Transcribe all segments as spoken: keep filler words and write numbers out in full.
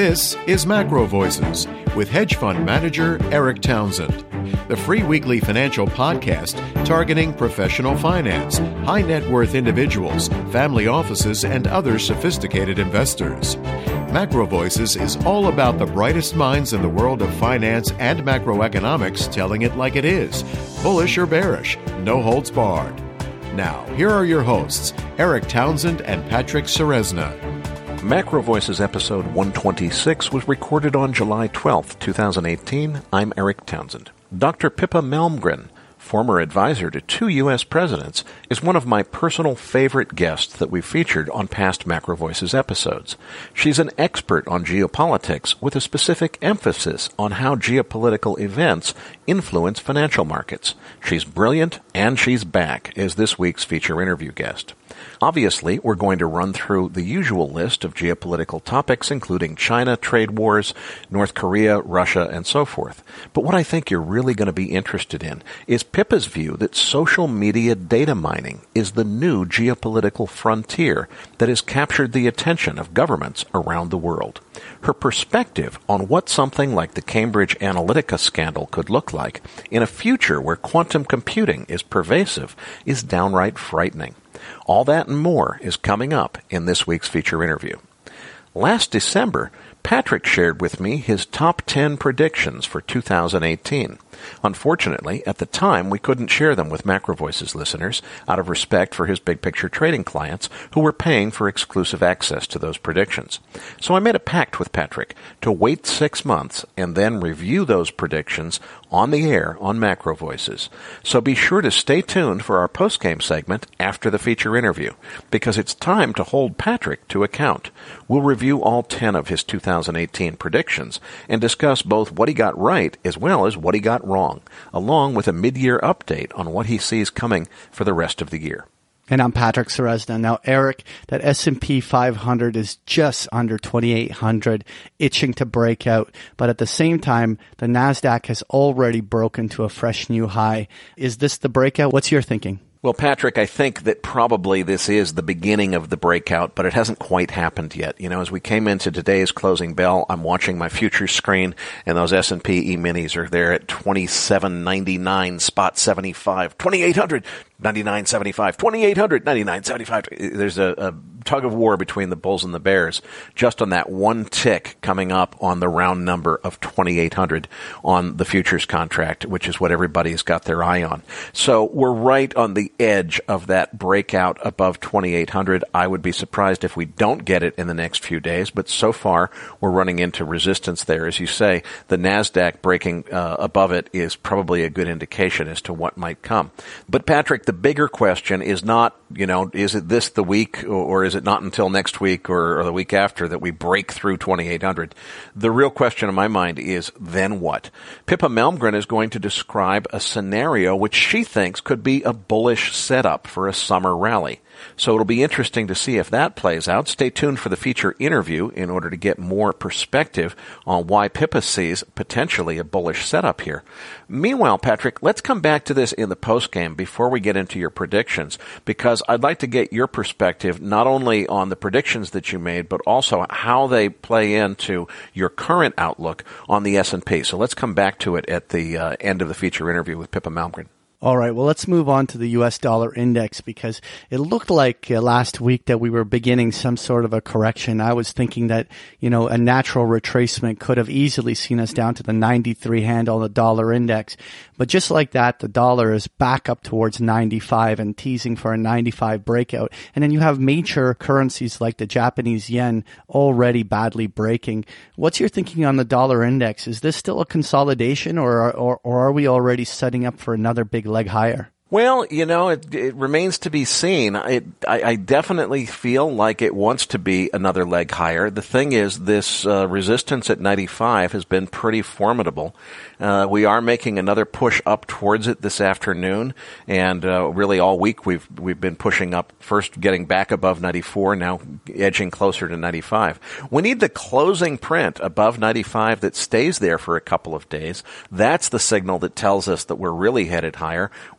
This is Macro Voices with hedge fund manager Eric Townsend, the free weekly financial podcast targeting professional finance, high net worth individuals, family offices, and other sophisticated investors. Macro Voices is all about the brightest minds in the world of finance and macroeconomics telling it like it is, bullish or bearish, no holds barred. Now, here are your hosts, Eric Townsend and Patrick Ceresna. Macro Voices episode one twenty-six was recorded on July twelfth, twenty eighteen. I'm Eric Townsend. Doctor Pippa Malmgren, former advisor to two U S presidents, is one of my personal favorite guests that we've featured on past Macro Voices episodes. She's an expert on geopolitics with a specific emphasis on how geopolitical events influence financial markets. She's brilliant, and she's back as this week's feature interview guest. Obviously, we're going to run through the usual list of geopolitical topics, including China, trade wars, North Korea, Russia, and so forth. But what I think you're really going to be interested in is Pippa's view that social media data mining is the new geopolitical frontier that has captured the attention of governments around the world. Her perspective on what something like the Cambridge Analytica scandal could look like in a future where quantum computing is pervasive is downright frightening. All that and more is coming up in this week's feature interview. Last December, Patrick shared with me his top ten predictions for two thousand eighteen. Unfortunately, at the time, we couldn't share them with Macro Voices listeners out of respect for his big picture trading clients who were paying for exclusive access to those predictions. So I made a pact with Patrick to wait six months and then review those predictions on the air on Macro Voices. So be sure to stay tuned for our post-game segment after the feature interview, because it's time to hold Patrick to account. We'll review all ten of his two thousand eighteen predictions and discuss both what he got right as well as what he got wrong, along with a mid-year update on what he sees coming for the rest of the year. And I'm Patrick Ceresna. Now, Eric, that S and P five hundred is just under twenty-eight hundred, itching to break out. But at the same time, the NASDAQ has already broken to a fresh new high. Is this the breakout? What's your thinking? Well, Patrick, I think that probably this is the beginning of the breakout, but it hasn't quite happened yet. You know, as we came into today's closing bell, I'm watching my futures screen, and those S and P E-minis are there at twenty-seven ninety-nine, spot seventy-five, twenty-eight hundred, ninety-nine seventy-five, twenty-eight hundred, ninety-nine seventy-five. There's a, a tug of war between the bulls and the bears just on that one tick coming up on the round number of twenty-eight hundred on the futures contract, which is what everybody's got their eye on. So we're right on the edge of that breakout above twenty-eight hundred. I would be surprised if we don't get it in the next few days, but so far we're running into resistance there. As you say, the NASDAQ breaking uh, above it is probably a good indication as to what might come. But Patrick, the bigger question is not, you know, is it this the week, or, or is it not until next week or, or the week after that we break through twenty-eight hundred? The real question in my mind is, then what? Pippa Malmgren is going to describe a scenario which she thinks could be a bullish setup for a summer rally. So it'll be interesting to see if that plays out. Stay tuned for the feature interview in order to get more perspective on why Pippa sees potentially a bullish setup here. Meanwhile, Patrick, let's come back to this in the postgame before we get into your predictions, because I'd like to get your perspective not only on the predictions that you made, but also how they play into your current outlook on the S and P. So let's come back to it at the uh, end of the feature interview with Pippa Malmgren. All right, well, let's move on to the U S dollar index, because it looked like uh, last week that we were beginning some sort of a correction. I was thinking that, you know, a natural retracement could have easily seen us down to the ninety-three handle on the dollar index. But just like that, the dollar is back up towards ninety-five and teasing for a ninety-five breakout. And then you have major currencies like the Japanese yen already badly breaking. What's your thinking on the dollar index? Is this still a consolidation, or or, or are we already setting up for another big leg higher? Well, you know, it, it remains to be seen. It, I, I definitely feel like it wants to be another leg higher. The thing is, this uh, resistance at ninety-five has been pretty formidable. Uh, we are making another push up towards it this afternoon, and uh, really all week we've we've been pushing up, first getting back above ninety-four, now edging closer to ninety-five. We need the closing print above ninety-five that stays there for a couple of days. That's the signal that tells us that we're really headed higher. We haven't seen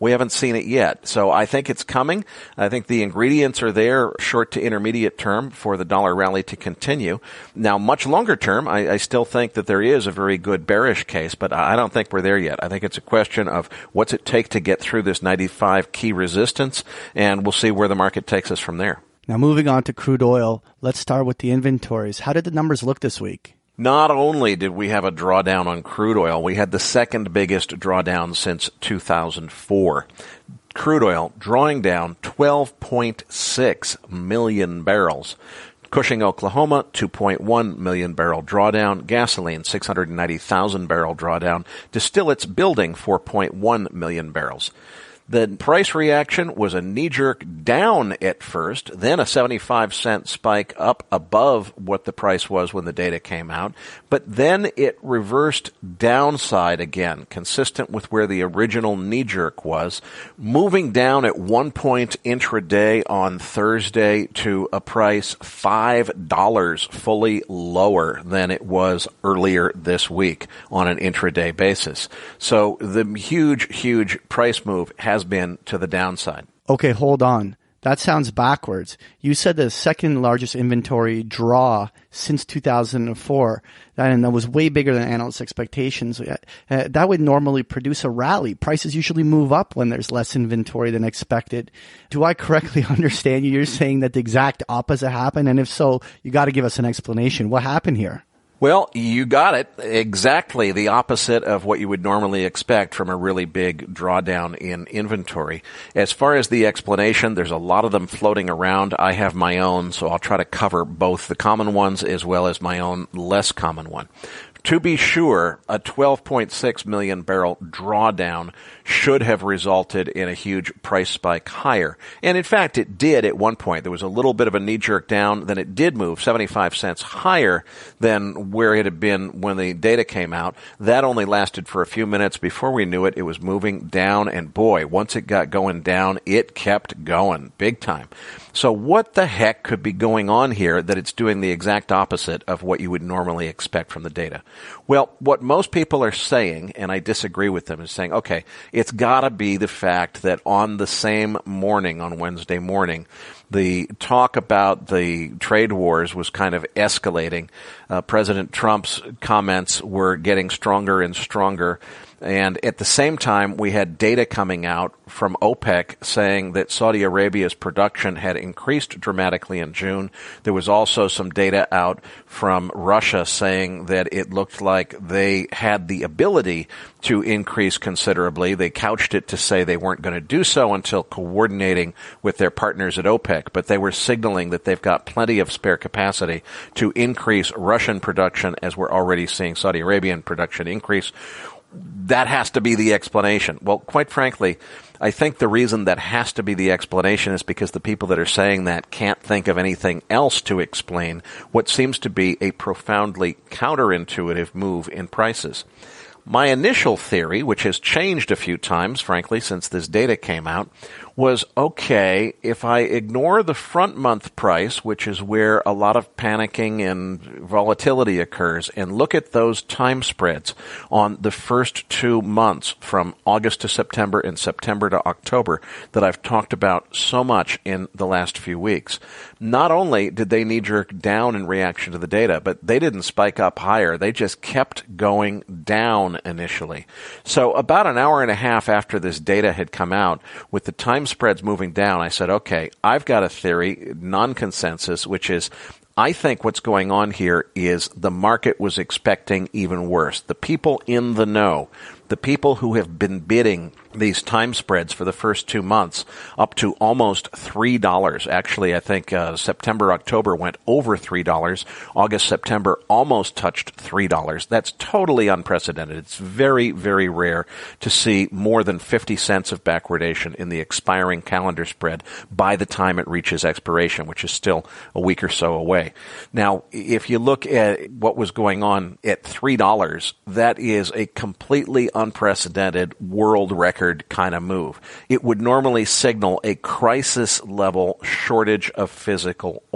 seen it yet. So I think it's coming. I think the ingredients are there short to intermediate term for the dollar rally to continue. Now, much longer term, I, I still think that there is a very good bearish case, but I don't think we're there yet. I think it's a question of what's it take to get through this ninety-five key resistance, and we'll see where the market takes us from there. Now, moving on to crude oil, let's start with the inventories. How did the numbers look this week? Not only did we have a drawdown on crude oil, we had the second biggest drawdown since two thousand four. Crude oil drawing down twelve point six million barrels. Cushing, Oklahoma, two point one million barrel drawdown. Gasoline, six hundred ninety thousand barrel drawdown. Distillates building, four point one million barrels. The price reaction was a knee-jerk down at first, then a seventy-five cent spike up above what the price was when the data came out, but then it reversed downside again, consistent with where the original knee-jerk was, moving down at one point intraday on Thursday to a price five dollars fully lower than it was earlier this week on an intraday basis. So the huge, huge price move has has been to the downside. Okay, hold on. That sounds backwards. You said the second largest inventory draw since two thousand four, and that was way bigger than analysts' expectations. Uh, that would normally produce a rally. Prices usually move up when there's less inventory than expected. Do I correctly understand you? You're saying that the exact opposite happened, and if so, you got to give us an explanation. What happened here? Well, you got it. Exactly the opposite of what you would normally expect from a really big drawdown in inventory. As far as the explanation, there's a lot of them floating around. I have my own, so I'll try to cover both the common ones as well as my own less common one. To be sure, a twelve point six million barrel drawdown should have resulted in a huge price spike higher. And in fact, it did at one point. There was a little bit of a knee-jerk down, then it did move seventy-five cents higher than where it had been when the data came out. That only lasted for a few minutes. Before we knew it, it was moving down, and boy, once it got going down, it kept going big time. So what the heck could be going on here that it's doing the exact opposite of what you would normally expect from the data? Well, what most people are saying, and I disagree with them, is saying, okay, it's got to be the fact that on the same morning, on Wednesday morning, the talk about the trade wars was kind of escalating. Uh, President Trump's comments were getting stronger and stronger. And at the same time, we had data coming out from OPEC saying that Saudi Arabia's production had increased dramatically in June. There was also some data out from Russia saying that it looked like they had the ability to increase considerably. They couched it to say they weren't going to do so until coordinating with their partners at OPEC, but they were signaling that they've got plenty of spare capacity to increase Russian production, as we're already seeing Saudi Arabian production increase. That has to be the explanation. Well, quite frankly, I think the reason that has to be the explanation is because the people that are saying that can't think of anything else to explain what seems to be a profoundly counterintuitive move in prices. My initial theory, which has changed a few times, frankly, since this data came out, was, okay, if I ignore the front month price, which is where a lot of panicking and volatility occurs, and look at those time spreads on the first two months from August to September and September to October that I've talked about so much in the last few weeks, not only did they knee-jerk down in reaction to the data, but they didn't spike up higher. They just kept going down initially. So about an hour and a half after this data had come out, with the time spreads moving down, I said, okay, I've got a theory, non-consensus, which is I think what's going on here is the market was expecting even worse. The people in the know, the people who have been bidding these time spreads for the first two months up to almost three dollars. Actually, I think uh, September, October went over three dollars. August, September almost touched three dollars. That's totally unprecedented. It's very, very rare to see more than fifty cents of backwardation in the expiring calendar spread by the time it reaches expiration, which is still a week or so away. Now, if you look at what was going on at three dollars, that is a completely unprecedented world record kind of move. It would normally signal a crisis level shortage of physical oil.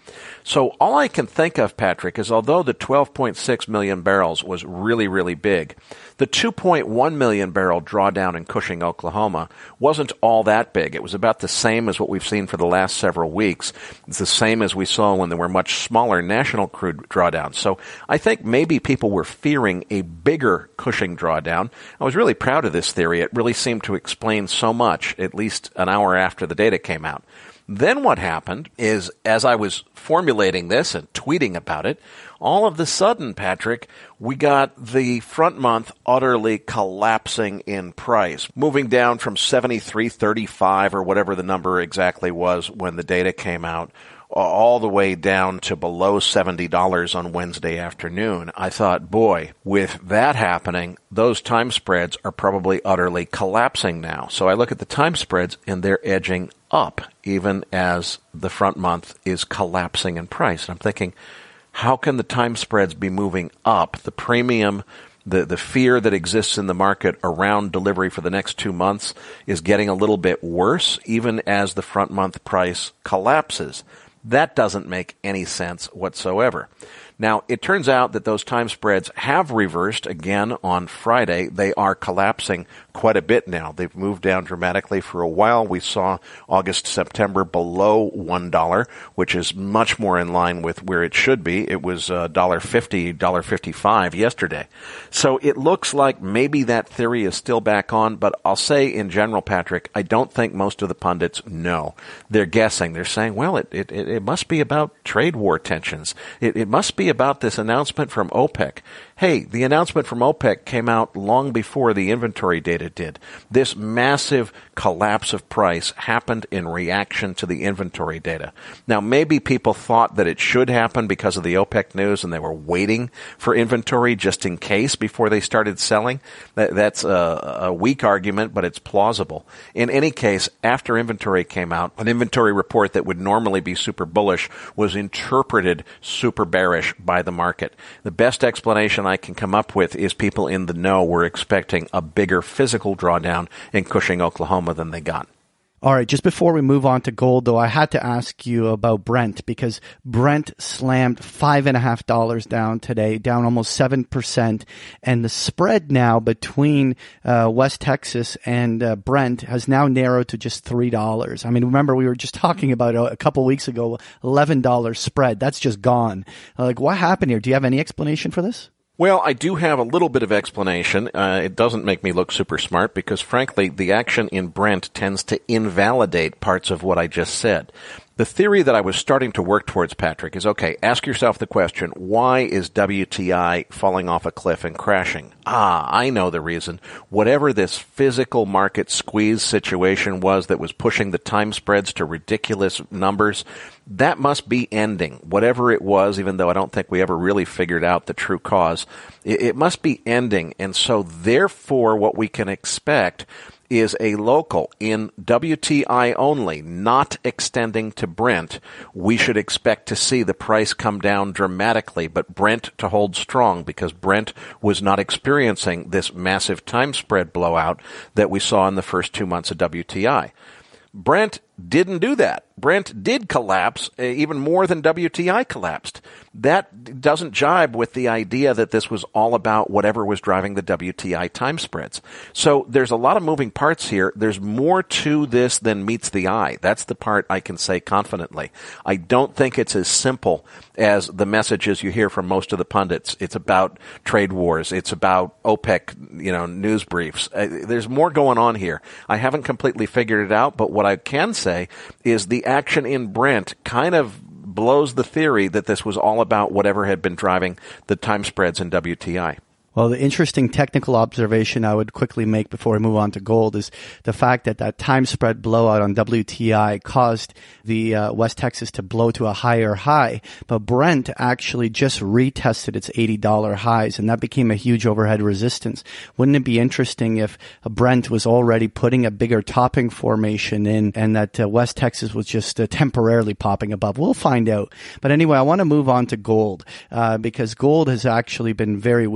So all I can think of, Patrick, is although the twelve point six million barrels was really, really big, the two point one million barrel drawdown in Cushing, Oklahoma wasn't all that big. It was about the same as what we've seen for the last several weeks. It's the same as we saw when there were much smaller national crude drawdowns. So I think maybe people were fearing a bigger Cushing drawdown. I was really proud of this theory. It really seemed to explain so much, at least an hour after the data came out. Then what happened is, as I was formulating this and tweeting about it, all of the sudden, Patrick, we got the front month utterly collapsing in price, moving down from seventy-three thirty-five or whatever the number exactly was when the data came out, all the way down to below seventy dollars on Wednesday afternoon. I thought, boy, with that happening, those time spreads are probably utterly collapsing now. So I look at the time spreads and they're edging up even as the front month is collapsing in price. And I'm thinking, how can the time spreads be moving up? The premium, the, the fear that exists in the market around delivery for the next two months is getting a little bit worse even as the front month price collapses. That doesn't make any sense whatsoever. Now, it turns out that those time spreads have reversed again on Friday. They are collapsing quite a bit now. They've moved down dramatically for a while. We saw August, September below one dollar, which is much more in line with where it should be. It was uh, one dollar fifty, one dollar fifty-five yesterday. So it looks like maybe that theory is still back on, but I'll say in general, Patrick, I don't think most of the pundits know. They're guessing. They're saying, well, it, it, it must be about trade war tensions. It, it must be about this announcement from OPEC. Hey, the announcement from OPEC came out long before the inventory data did. This massive collapse of price happened in reaction to the inventory data. Now, maybe people thought that it should happen because of the OPEC news and they were waiting for inventory just in case before they started selling. That, that's a, a weak argument, but it's plausible. In any case, after inventory came out, an inventory report that would normally be super bullish was interpreted super bearish by the market. The best explanation I can come up with is people in the know were expecting a bigger physical drawdown in Cushing, Oklahoma than they got. All right, just before we move on to gold, though, I had to ask you about Brent because Brent slammed five and a half dollars down today, down almost seven percent, and the spread now between uh, West Texas and uh, Brent has now narrowed to just three dollars. I mean, remember we were just talking about a, a couple weeks ago, eleven dollars spread. That's just gone. Uh, like, what happened here? Do you have any explanation for this? Well, I do have a little bit of explanation. Uh, it doesn't make me look super smart because, frankly, the action in Brent tends to invalidate parts of what I just said. The theory that I was starting to work towards, Patrick, is, okay, ask yourself the question, why is W T I falling off a cliff and crashing? Ah, I know the reason. Whatever this physical market squeeze situation was that was pushing the time spreads to ridiculous numbers, that must be ending. Whatever it was, even though I don't think we ever really figured out the true cause, it, it must be ending. And so, therefore, what we can expect is a local in W T I only, not extending to Brent. We should expect to see the price come down dramatically, but Brent to hold strong because Brent was not experiencing this massive time spread blowout that we saw in the first two months of W T I. Brent didn't do that. Brent did collapse uh, even more than W T I collapsed. That doesn't jibe with the idea that this was all about whatever was driving the W T I time spreads. So there's a lot of moving parts here. There's more to this than meets the eye. That's the part I can say confidently. I don't think it's as simple as the messages you hear from most of the pundits. It's about trade wars. It's about OPEC, you know, news briefs. Uh, there's more going on here. I haven't completely figured it out, but what I can say is the action in Brent kind of blows the theory that this was all about whatever had been driving the time spreads in W T I. Well, the interesting technical observation I would quickly make before we move on to gold is the fact that that time spread blowout on W T I caused the uh, West Texas to blow to a higher high, but Brent actually just retested its eighty dollars highs, and that became a huge overhead resistance. Wouldn't it be interesting if Brent was already putting a bigger topping formation in and that uh, West Texas was just uh, temporarily popping above? We'll find out. But anyway, I want to move on to gold uh, because gold has actually been very weak. Uh,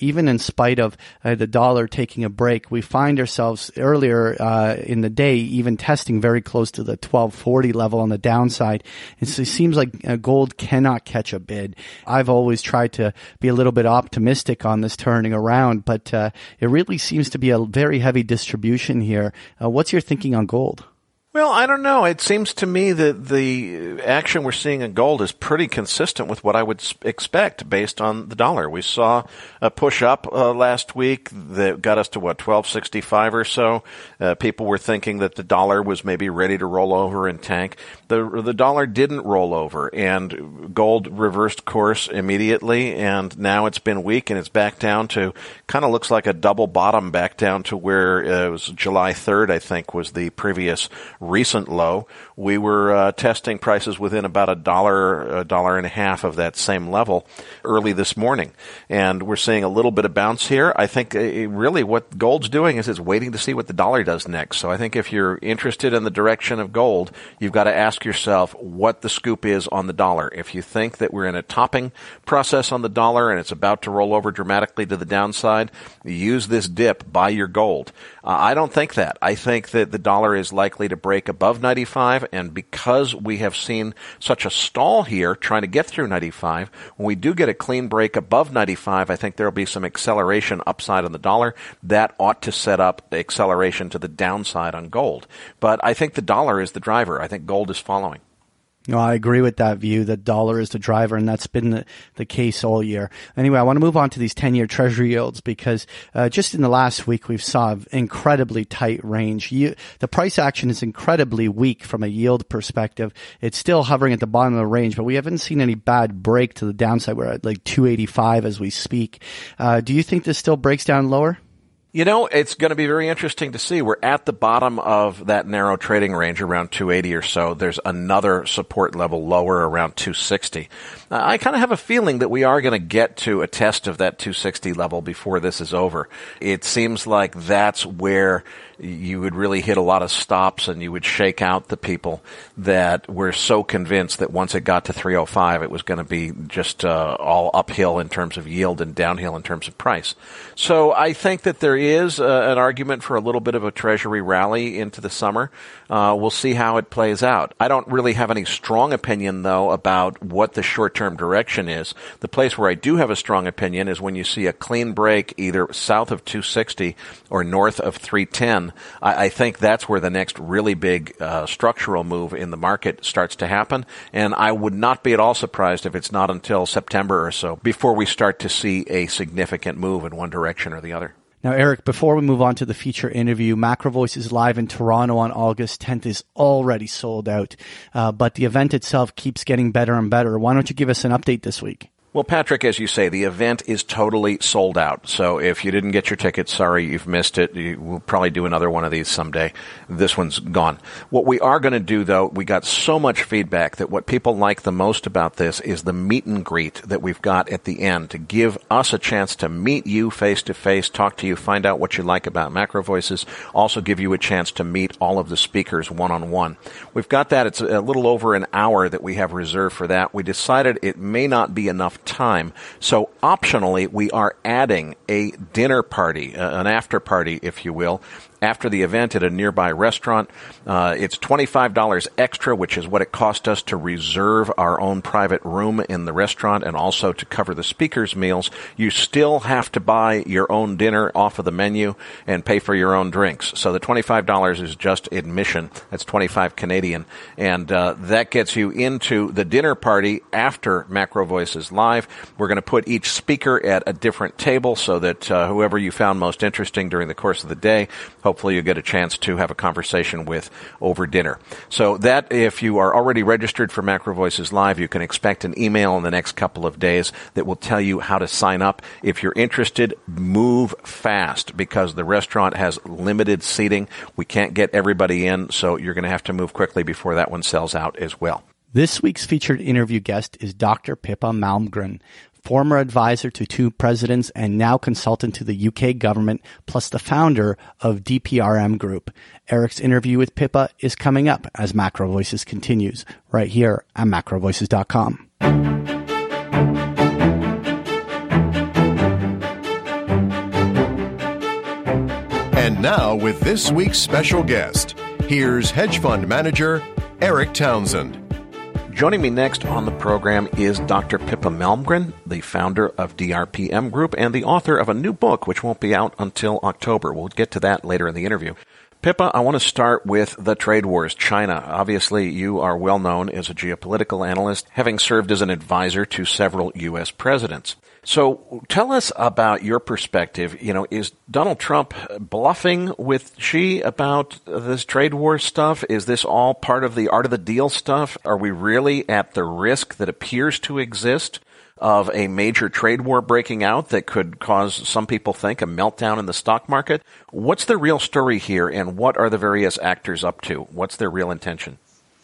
even in spite of uh, the dollar taking a break, we find ourselves earlier uh, in the day even testing very close to the twelve forty level on the downside. And so it seems like uh, gold cannot catch a bid. I've always tried to be a little bit optimistic on this turning around, but uh, it really seems to be a very heavy distribution here. Uh, what's your thinking on gold? Well, I don't know. It seems to me that the action we're seeing in gold is pretty consistent with what I would expect based on the dollar. We saw a push up uh, last week that got us to, what, twelve sixty-five or so. Uh, people were thinking that the dollar was maybe ready to roll over and tank. The the dollar didn't roll over, and gold reversed course immediately, and now it's been weak, and it's back down to, kind of looks like a double bottom back down to where uh, it was July third, I think, was the previous recent low. We were uh, testing prices within about a dollar, a dollar and a half of that same level early this morning. And we're seeing a little bit of bounce here. I think uh, really what gold's doing is it's waiting to see what the dollar does next. So I think if you're interested in the direction of gold, you've got to ask yourself what the scoop is on the dollar. If you think that we're in a topping process on the dollar and it's about to roll over dramatically to the downside, use this dip, buy your gold. Uh, I don't think that. I think that the dollar is likely to break above ninety-five, and because we have seen such a stall here trying to get through ninety-five, when we do get a clean break above ninety-five, I think there will be some acceleration upside on the dollar. That ought to set up acceleration to the downside on gold. But I think the dollar is the driver. I think gold is following. No, I agree with that view. The dollar is the driver, and that's been the, the case all year. Anyway, I want to move on to these ten-year Treasury yields because uh, just in the last week, we've saw an incredibly tight range. You, the price action is incredibly weak from a yield perspective. It's still hovering at the bottom of the range, but we haven't seen any bad break to the downside. We're at like two eighty-five as we speak. Uh, do you think this still breaks down lower? You know, it's going to be very interesting to see. We're at the bottom of that narrow trading range around two eighty or so. There's another support level lower around two sixty. Uh, I kind of have a feeling that we are going to get to a test of that two sixty level before this is over. It seems like that's where you would really hit a lot of stops and you would shake out the people that were so convinced that once it got to three oh five, it was going to be just uh, all uphill in terms of yield and downhill in terms of price. So I think that there is uh, an argument for a little bit of a Treasury rally into the summer. Uh, we'll see how it plays out. I don't really have any strong opinion, though, about what the short-term direction is. The place where I do have a strong opinion is when you see a clean break either south of two sixty or north of three ten. I, I think that's where the next really big uh, structural move in the market starts to happen. And I would not be at all surprised if it's not until September or so before we start to see a significant move in one direction or the other. Now, Eric, before we move on to the feature interview, Macro Voices Live in Toronto on August tenth is already sold out, uh, but the event itself keeps getting better and better. Why don't you give us an update this week? Well, Patrick, as you say, the event is totally sold out. So if you didn't get your ticket, sorry, you've missed it. We'll probably do another one of these someday. This one's gone. What we are going to do, though, we got so much feedback that what people like the most about this is the meet and greet that we've got at the end to give us a chance to meet you face to face, talk to you, find out what you like about Macro Voices, also give you a chance to meet all of the speakers one-on-one. We've got that. It's a little over an hour that we have reserved for that. We decided it may not be enough time. So optionally, we are adding a dinner party, uh, an after party, if you will, after the event at a nearby restaurant. Uh, it's twenty-five dollars extra, which is what it cost us to reserve our own private room in the restaurant and also to cover the speakers' meals. You still have to buy your own dinner off of the menu and pay for your own drinks. So the twenty-five dollars is just admission. That's twenty-five Canadian. And uh, that gets you into the dinner party after Macro Voices Live. We're going to put each speaker at a different table so that uh, whoever you found most interesting during the course of the day, hopefully you'll get a chance to have a conversation with over dinner. So that, if you are already registered for Macro Voices Live, you can expect an email in the next couple of days that will tell you how to sign up. If you're interested, move fast because the restaurant has limited seating. We can't get everybody in, so you're going to have to move quickly before that one sells out as well. This week's featured interview guest is Doctor Pippa Malmgren, former advisor to two presidents and now consultant to the U K government, plus the founder of D P R M Group. Eric's interview with Pippa is coming up as Macro Voices continues, right here at macro voices dot com. And now with this week's special guest, here's hedge fund manager Eric Townsend. Joining me next on the program is Doctor Pippa Malmgren, the founder of D R P M Group and the author of a new book which won't be out until October. We'll get to that later in the interview. Pippa, I want to start with the trade wars. China. Obviously, you are well known as a geopolitical analyst, having served as an advisor to several U S presidents. So tell us about your perspective. You know, is Donald Trump bluffing with Xi about this trade war stuff? Is this all part of the art of the deal stuff? Are we really at the risk that appears to exist of a major trade war breaking out that could cause, some people think, a meltdown in the stock market? What's the real story here, and what are the various actors up to? What's their real intention?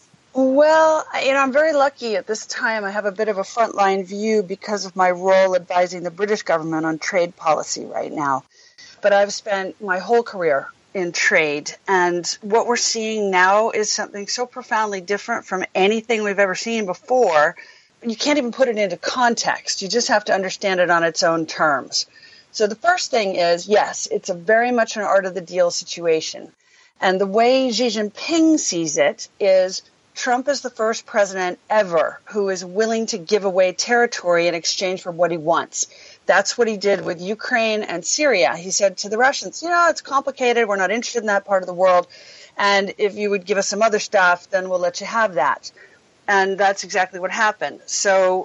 Well, you know, I'm very lucky at this time. I have a bit of a frontline view because of my role advising the British government on trade policy right now. But I've spent my whole career in trade, and what we're seeing now is something so profoundly different from anything we've ever seen before. You can't even put it into context. You just have to understand it on its own terms. So the first thing is, yes, it's a very much an art of the deal situation. And the way Xi Jinping sees it is Trump is the first president ever who is willing to give away territory in exchange for what he wants. That's what he did with Ukraine and Syria. He said to the Russians, you know, it's complicated. We're not interested in that part of the world. And if you would give us some other stuff, then we'll let you have that. And that's exactly what happened. So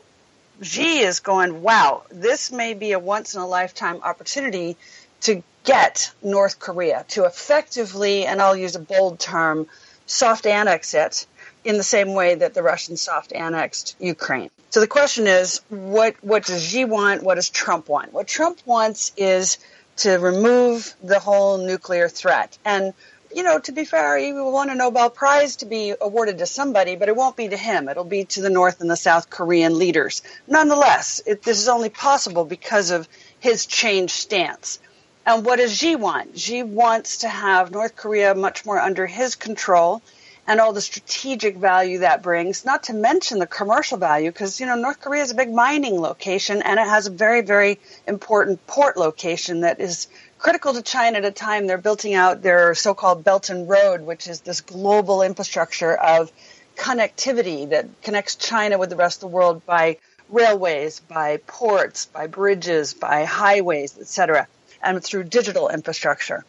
Xi is going, wow, this may be a once-in-a-lifetime opportunity to get North Korea to effectively, and I'll use a bold term, soft annex it in the same way that the Russians soft annexed Ukraine. So the question is, what, what does Xi want? What does Trump want? What Trump wants is to remove the whole nuclear threat. And you know, to be fair, he will want a Nobel Prize to be awarded to somebody, but it won't be to him. It'll be to the North and the South Korean leaders. Nonetheless, it, this is only possible because of his changed stance. And what does Xi want? Xi wants to have North Korea much more under his control and all the strategic value that brings, not to mention the commercial value, because, you know, North Korea is a big mining location, and it has a very, very important port location that is critical to China at a time they're building out their so-called Belt and Road, which is this global infrastructure of connectivity that connects China with the rest of the world by railways, by ports, by bridges, by highways, et cetera, and through digital infrastructure.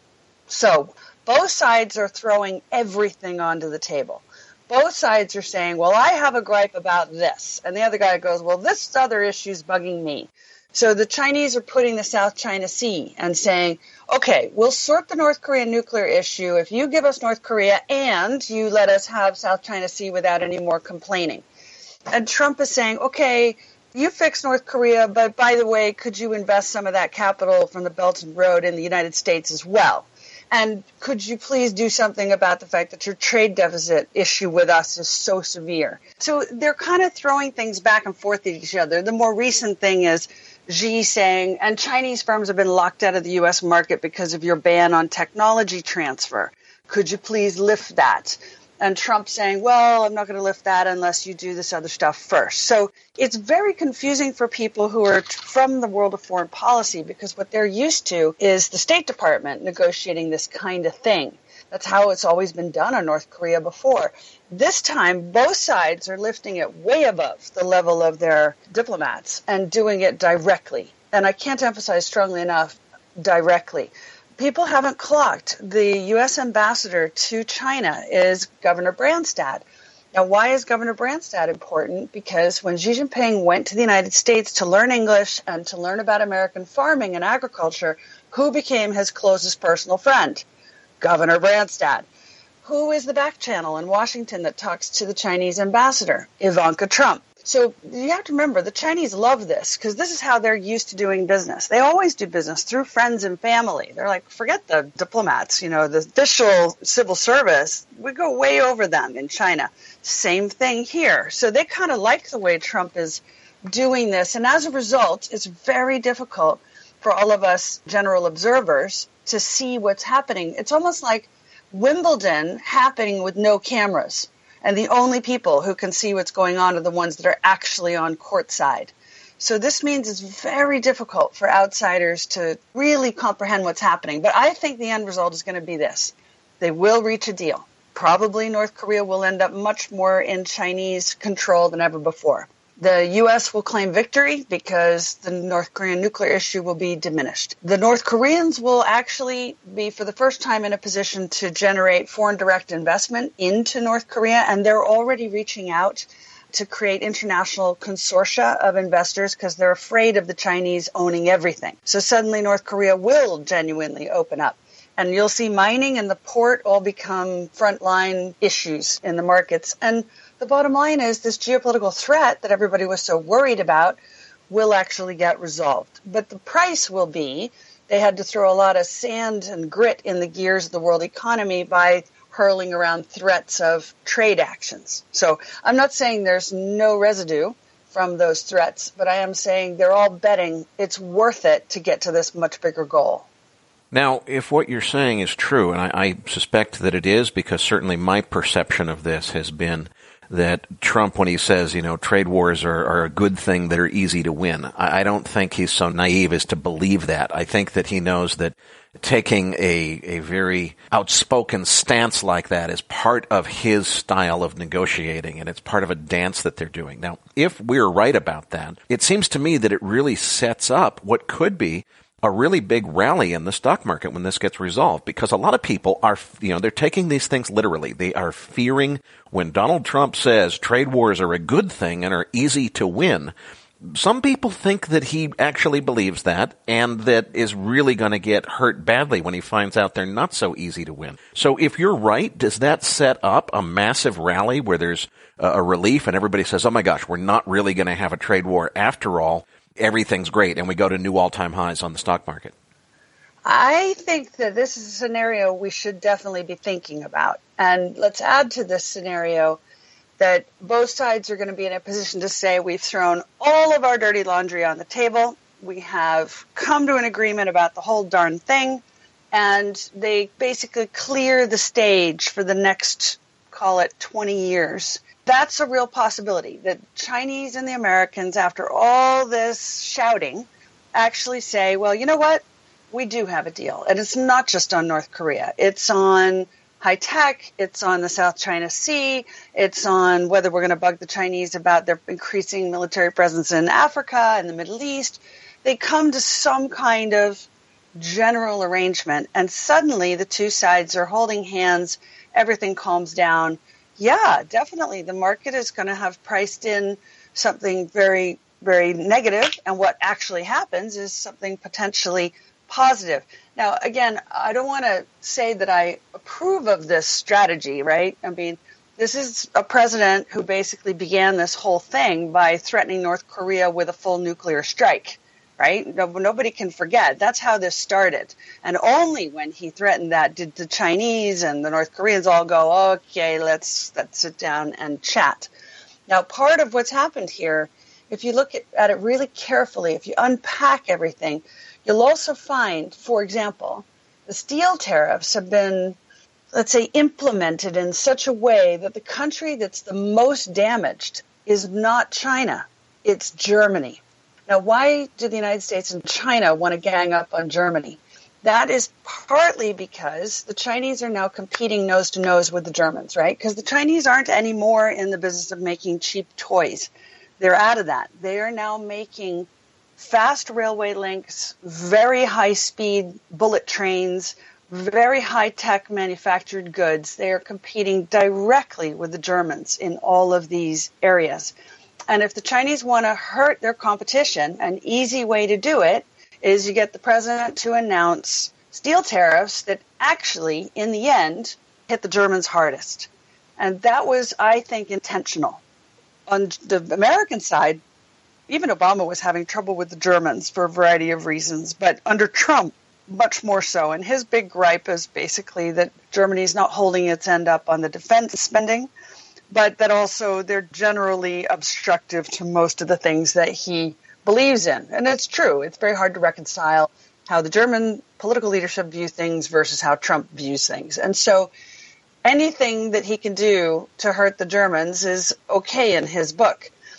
So both sides are throwing everything onto the table. Both sides are saying, well, I have a gripe about this. And the other guy goes, well, this other issue is bugging me. So the Chinese are putting the South China Sea and saying, okay, we'll sort the North Korean nuclear issue if you give us North Korea and you let us have South China Sea without any more complaining. And Trump is saying, okay, you fix North Korea, but by the way, could you invest some of that capital from the Belt and Road in the United States as well? And could you please do something about the fact that your trade deficit issue with us is so severe? So they're kind of throwing things back and forth at each other. The more recent thing is Xi saying, and Chinese firms have been locked out of the U S market because of your ban on technology transfer. Could you please lift that? And Trump saying, well, I'm not going to lift that unless you do this other stuff first. So it's very confusing for people who are from the world of foreign policy, because what they're used to is the State Department negotiating this kind of thing. That's how it's always been done on North Korea before. This time, both sides are lifting it way above the level of their diplomats and doing it directly. And I can't emphasize strongly enough, directly. People haven't clocked. The U S ambassador to China is Governor Branstad. Now, why is Governor Branstad important? Because when Xi Jinping went to the United States to learn English and to learn about American farming and agriculture, who became his closest personal friend? Governor Branstad. Who is the back channel in Washington that talks to the Chinese ambassador? Ivanka Trump. So you have to remember, the Chinese love this because this is how they're used to doing business. They always do business through friends and family. They're like, forget the diplomats, you know, the official civil service. We go way over them in China. Same thing here. So they kind of like the way Trump is doing this. And as a result, it's very difficult for all of us general observers to see what's happening. It's almost like Wimbledon happening with no cameras. And the only people who can see what's going on are the ones that are actually on courtside. So this means it's very difficult for outsiders to really comprehend what's happening. But I think the end result is going to be this. They will reach a deal. Probably North Korea will end up much more in Chinese control than ever before. The U S will claim victory because the North Korean nuclear issue will be diminished. The North Koreans will actually be, for the first time, in a position to generate foreign direct investment into North Korea, and they're already reaching out to create international consortia of investors because they're afraid of the Chinese owning everything. So suddenly North Korea will genuinely open up. And you'll see mining and the port all become frontline issues in the markets. And the bottom line is this geopolitical threat that everybody was so worried about will actually get resolved. But the price will be they had to throw a lot of sand and grit in the gears of the world economy by hurling around threats of trade actions. So I'm not saying there's no residue from those threats, but I am saying they're all betting it's worth it to get to this much bigger goal. Now, if what you're saying is true, and I, I suspect that it is, because certainly my perception of this has been that Trump, when he says, you know, trade wars are, are a good thing that are easy to win, I, I don't think he's so naive as to believe that. I think that he knows that taking a, a very outspoken stance like that is part of his style of negotiating, and it's part of a dance that they're doing. Now, if we're right about that, it seems to me that it really sets up what could be a really big rally in the stock market when this gets resolved, because a lot of people are, you know, they're taking these things literally. They are fearing when Donald Trump says trade wars are a good thing and are easy to win. Some people think that he actually believes that and that is really going to get hurt badly when he finds out they're not so easy to win. So if you're right, does that set up a massive rally where there's a relief and everybody says, oh my gosh, we're not really going to have a trade war after all? Everything's great, and we go to new all-time highs on the stock market? I think that this is a scenario we should definitely be thinking about. And let's add to this scenario that both sides are going to be in a position to say we've thrown all of our dirty laundry on the table, we have come to an agreement about the whole darn thing, and they basically clear the stage for the next, call it, twenty years. That's a real possibility, that Chinese and the Americans, after all this shouting, actually say, well, you know what? We do have a deal. And it's not just on North Korea. It's on high tech. It's on the South China Sea. It's on whether we're going to bug the Chinese about their increasing military presence in Africa and the Middle East. They come to some kind of general arrangement, and suddenly the two sides are holding hands. Everything calms down. Yeah, definitely. The market is going to have priced in something very, very negative, and what actually happens is something potentially positive. Now, again, I don't want to say that I approve of this strategy, right? I mean, this is a president who basically began this whole thing by threatening North Korea with a full nuclear strike, right? No, nobody can forget. That's how this started. And only when he threatened that did the Chinese and the North Koreans all go, okay, let's, let's sit down and chat. Now, part of what's happened here, if you look at, at it really carefully, if you unpack everything, you'll also find, for example, the steel tariffs have been, let's say, implemented in such a way that the country that's the most damaged is not China, it's Germany. Now, why do the United States and China want to gang up on Germany? That is partly because the Chinese are now competing nose to nose with the Germans, right? Because the Chinese aren't anymore in the business of making cheap toys. They're out of that. They are now making fast railway links, very high-speed bullet trains, very high-tech manufactured goods. They are competing directly with the Germans in all of these areas. And if the Chinese want to hurt their competition, an easy way to do it is you get the president to announce steel tariffs that actually, in the end, hit the Germans hardest. And that was, I think, intentional. On the American side, even Obama was having trouble with the Germans for a variety of reasons, but under Trump, much more so. And his big gripe is basically that Germany's not holding its end up on the defense spending, but that also they're generally obstructive to most of the things that he believes in. And it's true. It's very hard to reconcile how the German political leadership view things versus how Trump views things. And so anything that he can do to hurt the Germans is okay in his book.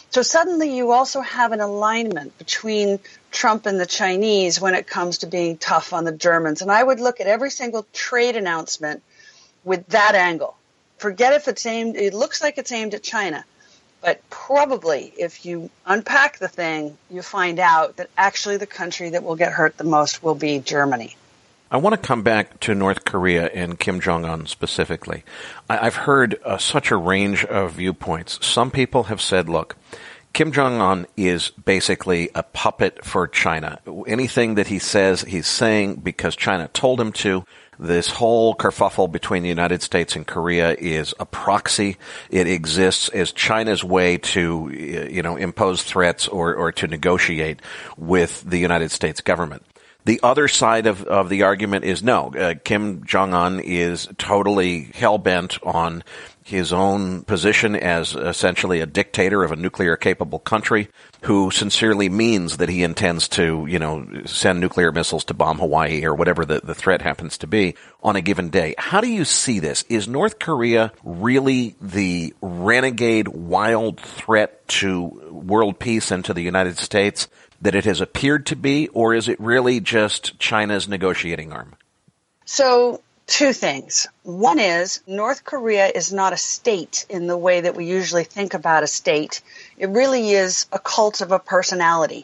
So suddenly you also have an alignment between Trump and the Chinese when it comes to being tough on the Germans. And I would look at every single trade announcement with that angle. Forget if it's aimed, it looks like it's aimed at China. But probably if you unpack the thing, you find out that actually the country that will get hurt the most will be Germany. I want to come back to North Korea and Kim Jong-un specifically. I've heard uh, such a range of viewpoints. Some people have said, look, Kim Jong-un is basically a puppet for China. Anything that he says, he's saying because China told him to. This whole kerfuffle between the United States and Korea is a proxy. It exists as China's way to, you know, impose threats or, or to negotiate with the United States government. The other side of, of the argument is no, uh, Kim Jong-un is totally hell-bent on his own position as essentially a dictator of a nuclear-capable country who sincerely means that he intends to, you know, send nuclear missiles to bomb Hawaii or whatever the, the threat happens to be on a given day. How do you see this? Is North Korea really the renegade, wild threat to world peace and to the United States that it has appeared to be, or is it really just China's negotiating arm? So, two things. One is North Korea is not a state in the way that we usually think about a state. It really is a cult of a personality.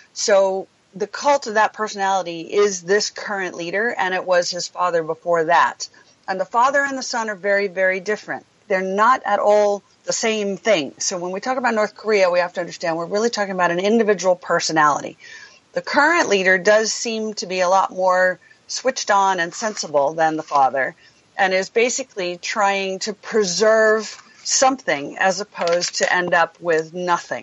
So the cult of that personality is this current leader, and it was his father before that. And the father and the son are very, very different. They're not at all the same thing. So when we talk about North Korea, we have to understand we're really talking about an individual personality. The current leader does seem to be a lot more switched on and sensible than the father, and is basically trying to preserve something as opposed to end up with nothing.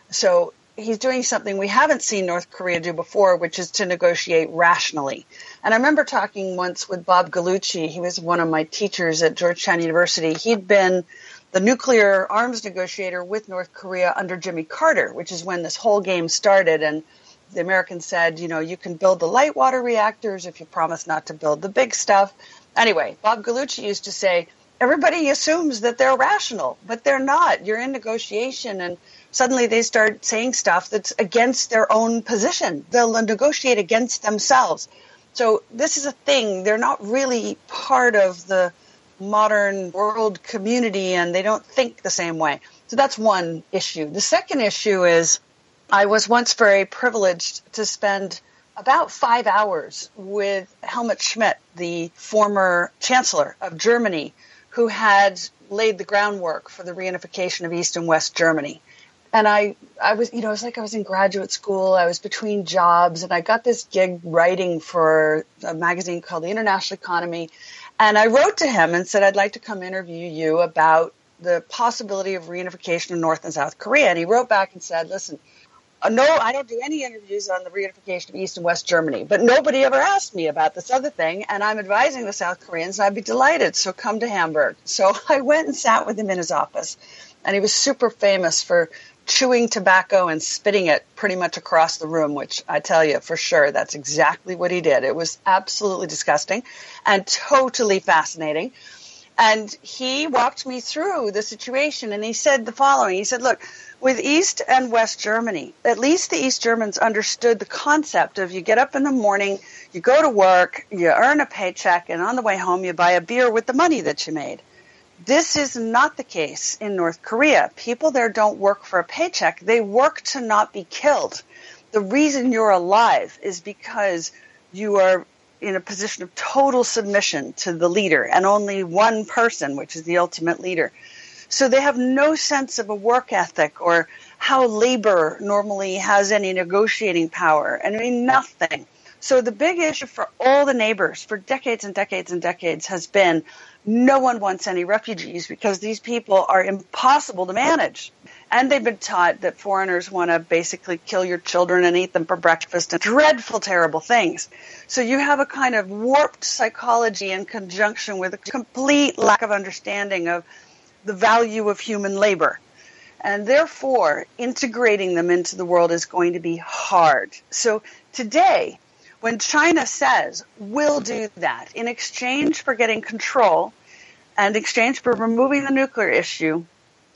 So he's doing something we haven't seen North Korea do before, which is to negotiate rationally. And I remember talking once with Bob Gallucci. He was one of my teachers at Georgetown University. He'd been the nuclear arms negotiator with North Korea under Jimmy Carter, which is when this whole game started. And the Americans said, you know, you can build the light water reactors if you promise not to build the big stuff. Anyway, Bob Gallucci used to say, everybody assumes that they're rational, but they're not. You're in negotiation, and suddenly they start saying stuff that's against their own position. They'll negotiate against themselves. So this is a thing. They're not really part of the modern world community, and they don't think the same way. So that's one issue. The second issue is I was once very privileged to spend about five hours with Helmut Schmidt, the former chancellor of Germany, who had laid the groundwork for the reunification of East and West Germany. And I, I was, you know, it was like I was in graduate school. I was between jobs, and I got this gig writing for a magazine called The International Economy. And I wrote to him and said, I'd like to come interview you about the possibility of reunification of North and South Korea. And he wrote back and said, listen, no, I don't do any interviews on the reunification of East and West Germany, but nobody ever asked me about this other thing, and I'm advising the South Koreans, and I'd be delighted, so come to Hamburg. So I went and sat with him in his office, and he was super famous for chewing tobacco and spitting it pretty much across the room, which I tell you for sure, that's exactly what he did. It was absolutely disgusting and totally fascinating. And he walked me through the situation, and he said the following. He said, look, with East and West Germany, at least the East Germans understood the concept of you get up in the morning, you go to work, you earn a paycheck, and on the way home you buy a beer with the money that you made. This is not the case in North Korea. People there don't work for a paycheck. They work to not be killed. The reason you're alive is because you are in a position of total submission to the leader and only one person, which is the ultimate leader. So they have no sense of a work ethic or how labor normally has any negotiating power. I mean, nothing. So the big issue for all the neighbors for decades and decades and decades has been no one wants any refugees because these people are impossible to manage. And they've been taught that foreigners want to basically kill your children and eat them for breakfast and dreadful, terrible things. So you have a kind of warped psychology in conjunction with a complete lack of understanding of the value of human labor. And therefore, integrating them into the world is going to be hard. So today, when China says, we'll do that in exchange for getting control and exchange for removing the nuclear issue,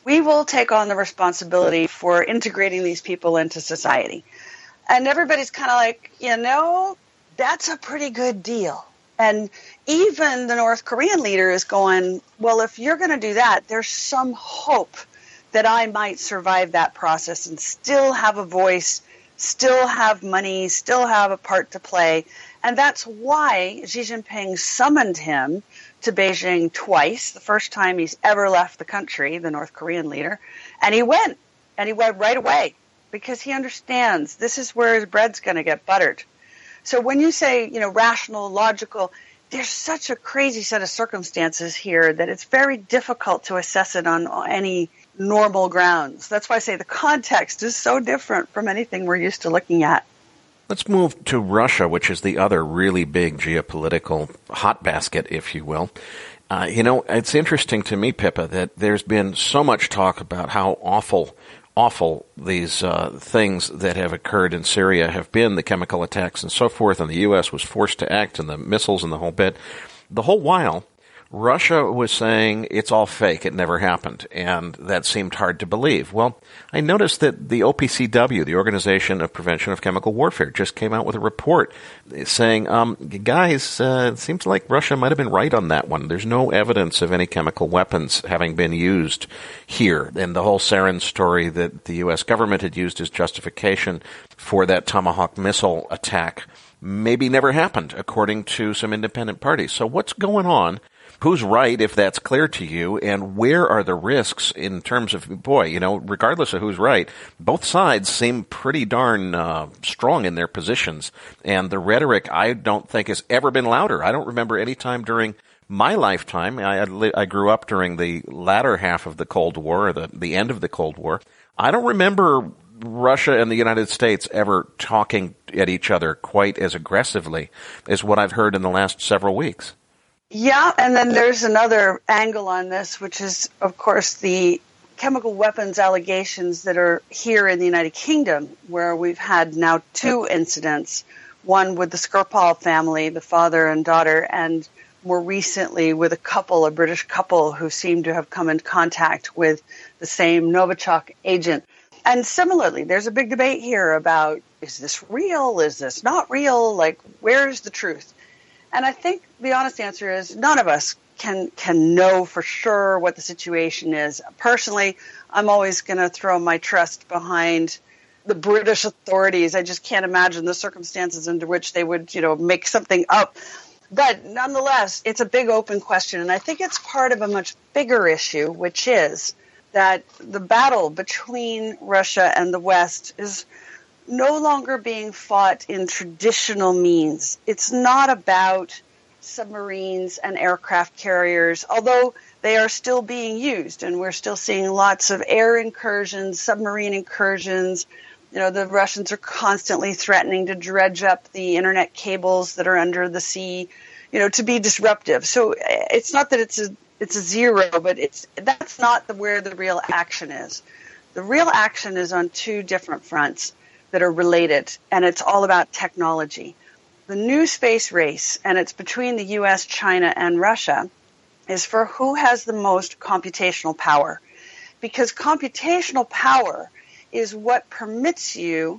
we will take on the responsibility for integrating these people into society. And everybody's kind of like, you know, that's a pretty good deal. And even the North Korean leader is going, well, if you're going to do that, there's some hope that I might survive that process and still have a voice, still have money, still have a part to play. And that's why Xi Jinping summoned him to Beijing twice, the first time he's ever left the country, the North Korean leader. And he went, and he went right away because he understands this is where his bread's going to get buttered. So when you say, you know, rational, logical, there's such a crazy set of circumstances here that it's very difficult to assess it on any normal grounds. That's why I say the context is so different from anything we're used to looking at. Let's move to Russia, which is the other really big geopolitical hot basket, if you will. Uh, you know, it's interesting to me, Pippa, that there's been so much talk about how awful awful these uh, things that have occurred in Syria have been, the chemical attacks and so forth, and the U S was forced to act, and the missiles and the whole bit. The whole while, Russia was saying it's all fake, it never happened, and that seemed hard to believe. Well, I noticed that the O P C W, the Organization of Prevention of Chemical Warfare, just came out with a report saying, um, guys, uh, it seems like Russia might have been right on that one. There's no evidence of any chemical weapons having been used here. And the whole sarin story that the U S government had used as justification for that Tomahawk missile attack maybe never happened, according to some independent parties. So what's going on? Who's right, if that's clear to you, and where are the risks in terms of, boy, you know, regardless of who's right, both sides seem pretty darn uh, strong in their positions, and the rhetoric, I don't think, has ever been louder. I don't remember any time during my lifetime, I, I grew up during the latter half of the Cold War, or the, the end of the Cold War, I don't remember Russia and the United States ever talking at each other quite as aggressively as what I've heard in the last several weeks. Yeah, and then there's another angle on this, which is, of course, the chemical weapons allegations that are here in the United Kingdom, where we've had now two incidents, one with the Skripal family, the father and daughter, and more recently with a couple, a British couple, who seem to have come in contact with the same Novichok agent. And similarly, there's a big debate here about, is this real? Is this not real? Like, where's the truth? And I think the honest answer is none of us can can know for sure what the situation is. Personally, I'm always going to throw my trust behind the British authorities. I just can't imagine the circumstances under which they would, you know, make something up. But nonetheless, it's a big open question. And I think it's part of a much bigger issue, which is that the battle between Russia and the West is no longer being fought in traditional means. It's not about submarines and aircraft carriers, although they are still being used, and we're still seeing lots of air incursions, submarine incursions. You know, the Russians are constantly threatening to dredge up the internet cables that are under the sea, you know, to be disruptive. So it's not that it's a it's a zero, but it's that's not the, where the real action is. The real action is on two different fronts that are related, and it's all about technology. The new space race, and it's between the U S, China, and Russia, is for who has the most computational power. Because computational power is what permits you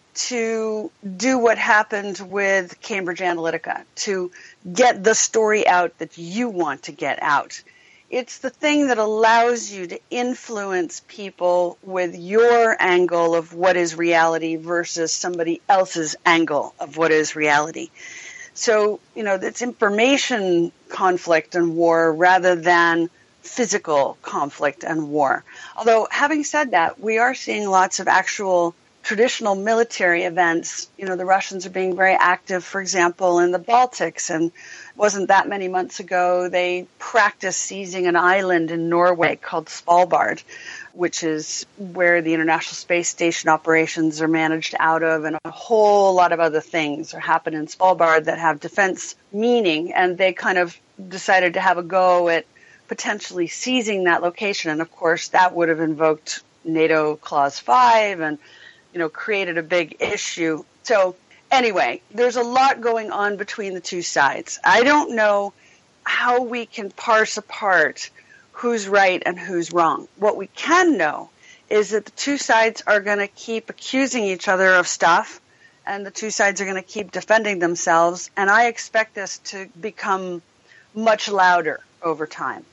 to do what happened with Cambridge Analytica, to get the story out that you want to get out. It's the thing that allows you to influence people with your angle of what is reality versus somebody else's angle of what is reality. So, you know, it's information conflict and war rather than physical conflict and war. Although, having said that, we are seeing lots of actual traditional military events. You know, the Russians are being very active, for example, in the Baltics, and wasn't that many months ago they practiced seizing an island in Norway called Svalbard, which is where the International Space Station operations are managed out of, and a whole lot of other things are happening in Svalbard that have defense meaning, and they kind of decided to have a go at potentially seizing that location, and of course that would have invoked NATO Clause five and, you know, created a big issue. So anyway, there's a lot going on between the two sides. I don't know how we can parse apart who's right and who's wrong. What we can know is that the two sides are going to keep accusing each other of stuff, and the two sides are going to keep defending themselves, and I expect this to become much louder over time.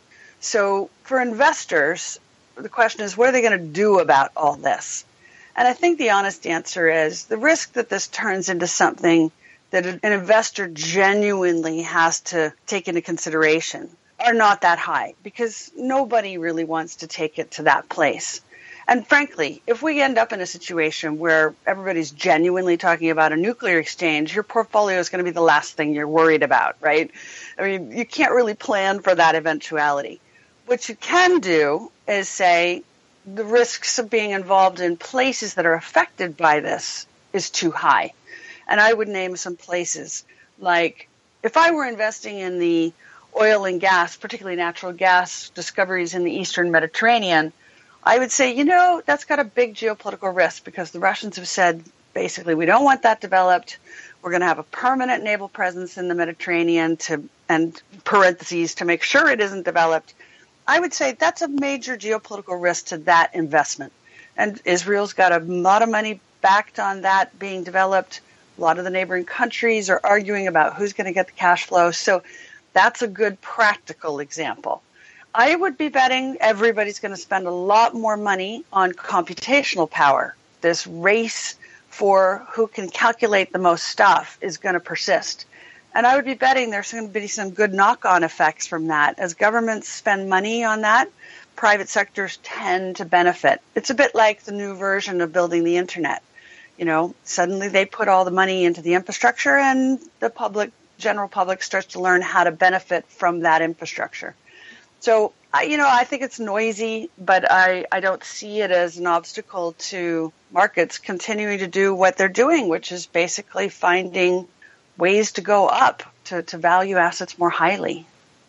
So for investors, the question is, what are they going to do about all this? And I think the honest answer is the risk that this turns into something that an investor genuinely has to take into consideration are not that high, because nobody really wants to take it to that place. And frankly, if we end up in a situation where everybody's genuinely talking about a nuclear exchange, your portfolio is going to be the last thing you're worried about, right? I mean, you can't really plan for that eventuality. What you can do is say the risks of being involved in places that are affected by this is too high. And I would name some places. Like, if I were investing in the oil and gas, particularly natural gas discoveries in the Eastern Mediterranean, I would say, you know, that's got a big geopolitical risk, because the Russians have said, basically, we don't want that developed. We're going to have a permanent naval presence in the Mediterranean to, and parentheses, to make sure it isn't developed. I would say that's a major geopolitical risk to that investment. And Israel's got a lot of money backed on that being developed. A lot of the neighboring countries are arguing about who's going to get the cash flow. So that's a good practical example. I would be betting everybody's going to spend a lot more money on computational power. This race for who can calculate the most stuff is going to persist. And I would be betting there's going to be some good knock-on effects from that. As governments spend money on that, private sectors tend to benefit. It's a bit like the new version of building the internet. You know, suddenly they put all the money into the infrastructure, and the public, general public starts to learn how to benefit from that infrastructure. So, you know, I think it's noisy, but I, I don't see it as an obstacle to markets continuing to do what they're doing, which is basically finding ways to go up, to, to value assets more highly.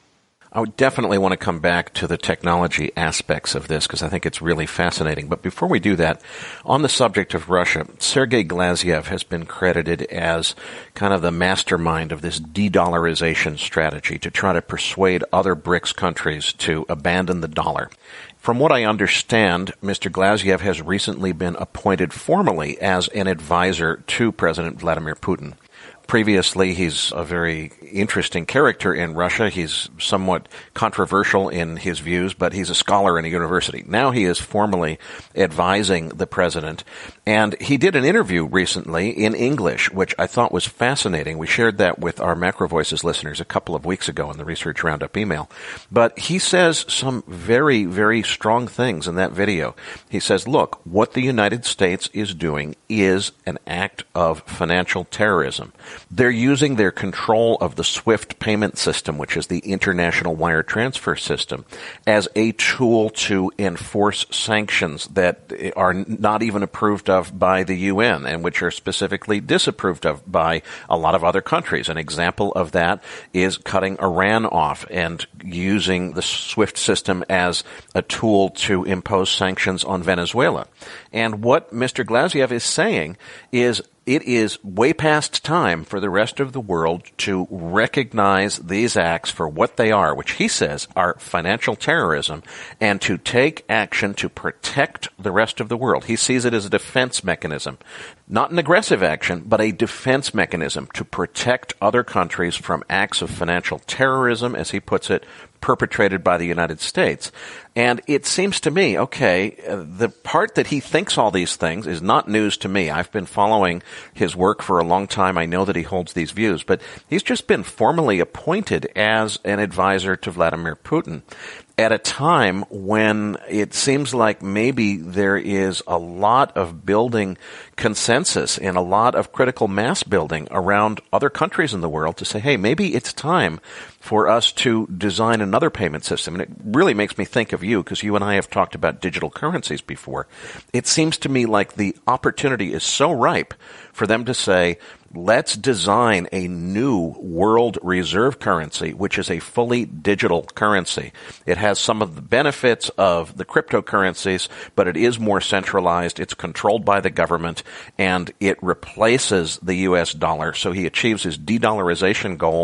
I would definitely want to come back to the technology aspects of this, because I think it's really fascinating. But before we do that, on the subject of Russia, Sergei Glazyev has been credited as kind of the mastermind of this de-dollarization strategy to try to persuade other BRICS countries to abandon the dollar. From what I understand, Mister Glazyev has recently been appointed formally as an advisor to President Vladimir Putin. Previously, he's a very interesting character in Russia. He's somewhat controversial in his views, but he's a scholar in a university. Now he is formally advising the president. And he did an interview recently in English, which I thought was fascinating. We shared that with our Macro Voices listeners a couple of weeks ago in the Research Roundup email. But he says some very, very strong things in that video. He says, look, what the United States is doing is an act of financial terrorism. They're using their control of the SWIFT payment system, which is the international wire transfer system, as a tool to enforce sanctions that are not even approved of by the U N and which are specifically disapproved of by a lot of other countries. An example of that is cutting Iran off and using the SWIFT system as a tool to impose sanctions on Venezuela. And what Mister Glazyev is saying is it is way past time for the rest of the world to recognize these acts for what they are, which he says are financial terrorism, and to take action to protect the rest of the world. He sees it as a defense mechanism. Not an aggressive action, but a defense mechanism to protect other countries from acts of financial terrorism, as he puts it, perpetrated by the United States. And it seems to me, okay, uh, the part that he thinks all these things is not news to me. I've been following his work for a long time. I know that he holds these views, but he's just been formally appointed as an advisor to Vladimir Putin at a time when it seems like maybe there is a lot of building consensus and a lot of critical mass building around other countries in the world to say, hey, maybe it's time for us to design another payment system. And it really makes me think of you, because you and I have talked about digital currencies before. It seems to me like the opportunity is so ripe for them to say, let's design a new world reserve currency, which is a fully digital currency. It has some of the benefits of the cryptocurrencies, but it is more centralized. It's controlled by the government, and it replaces the U S dollar. So he achieves his de-dollarization goal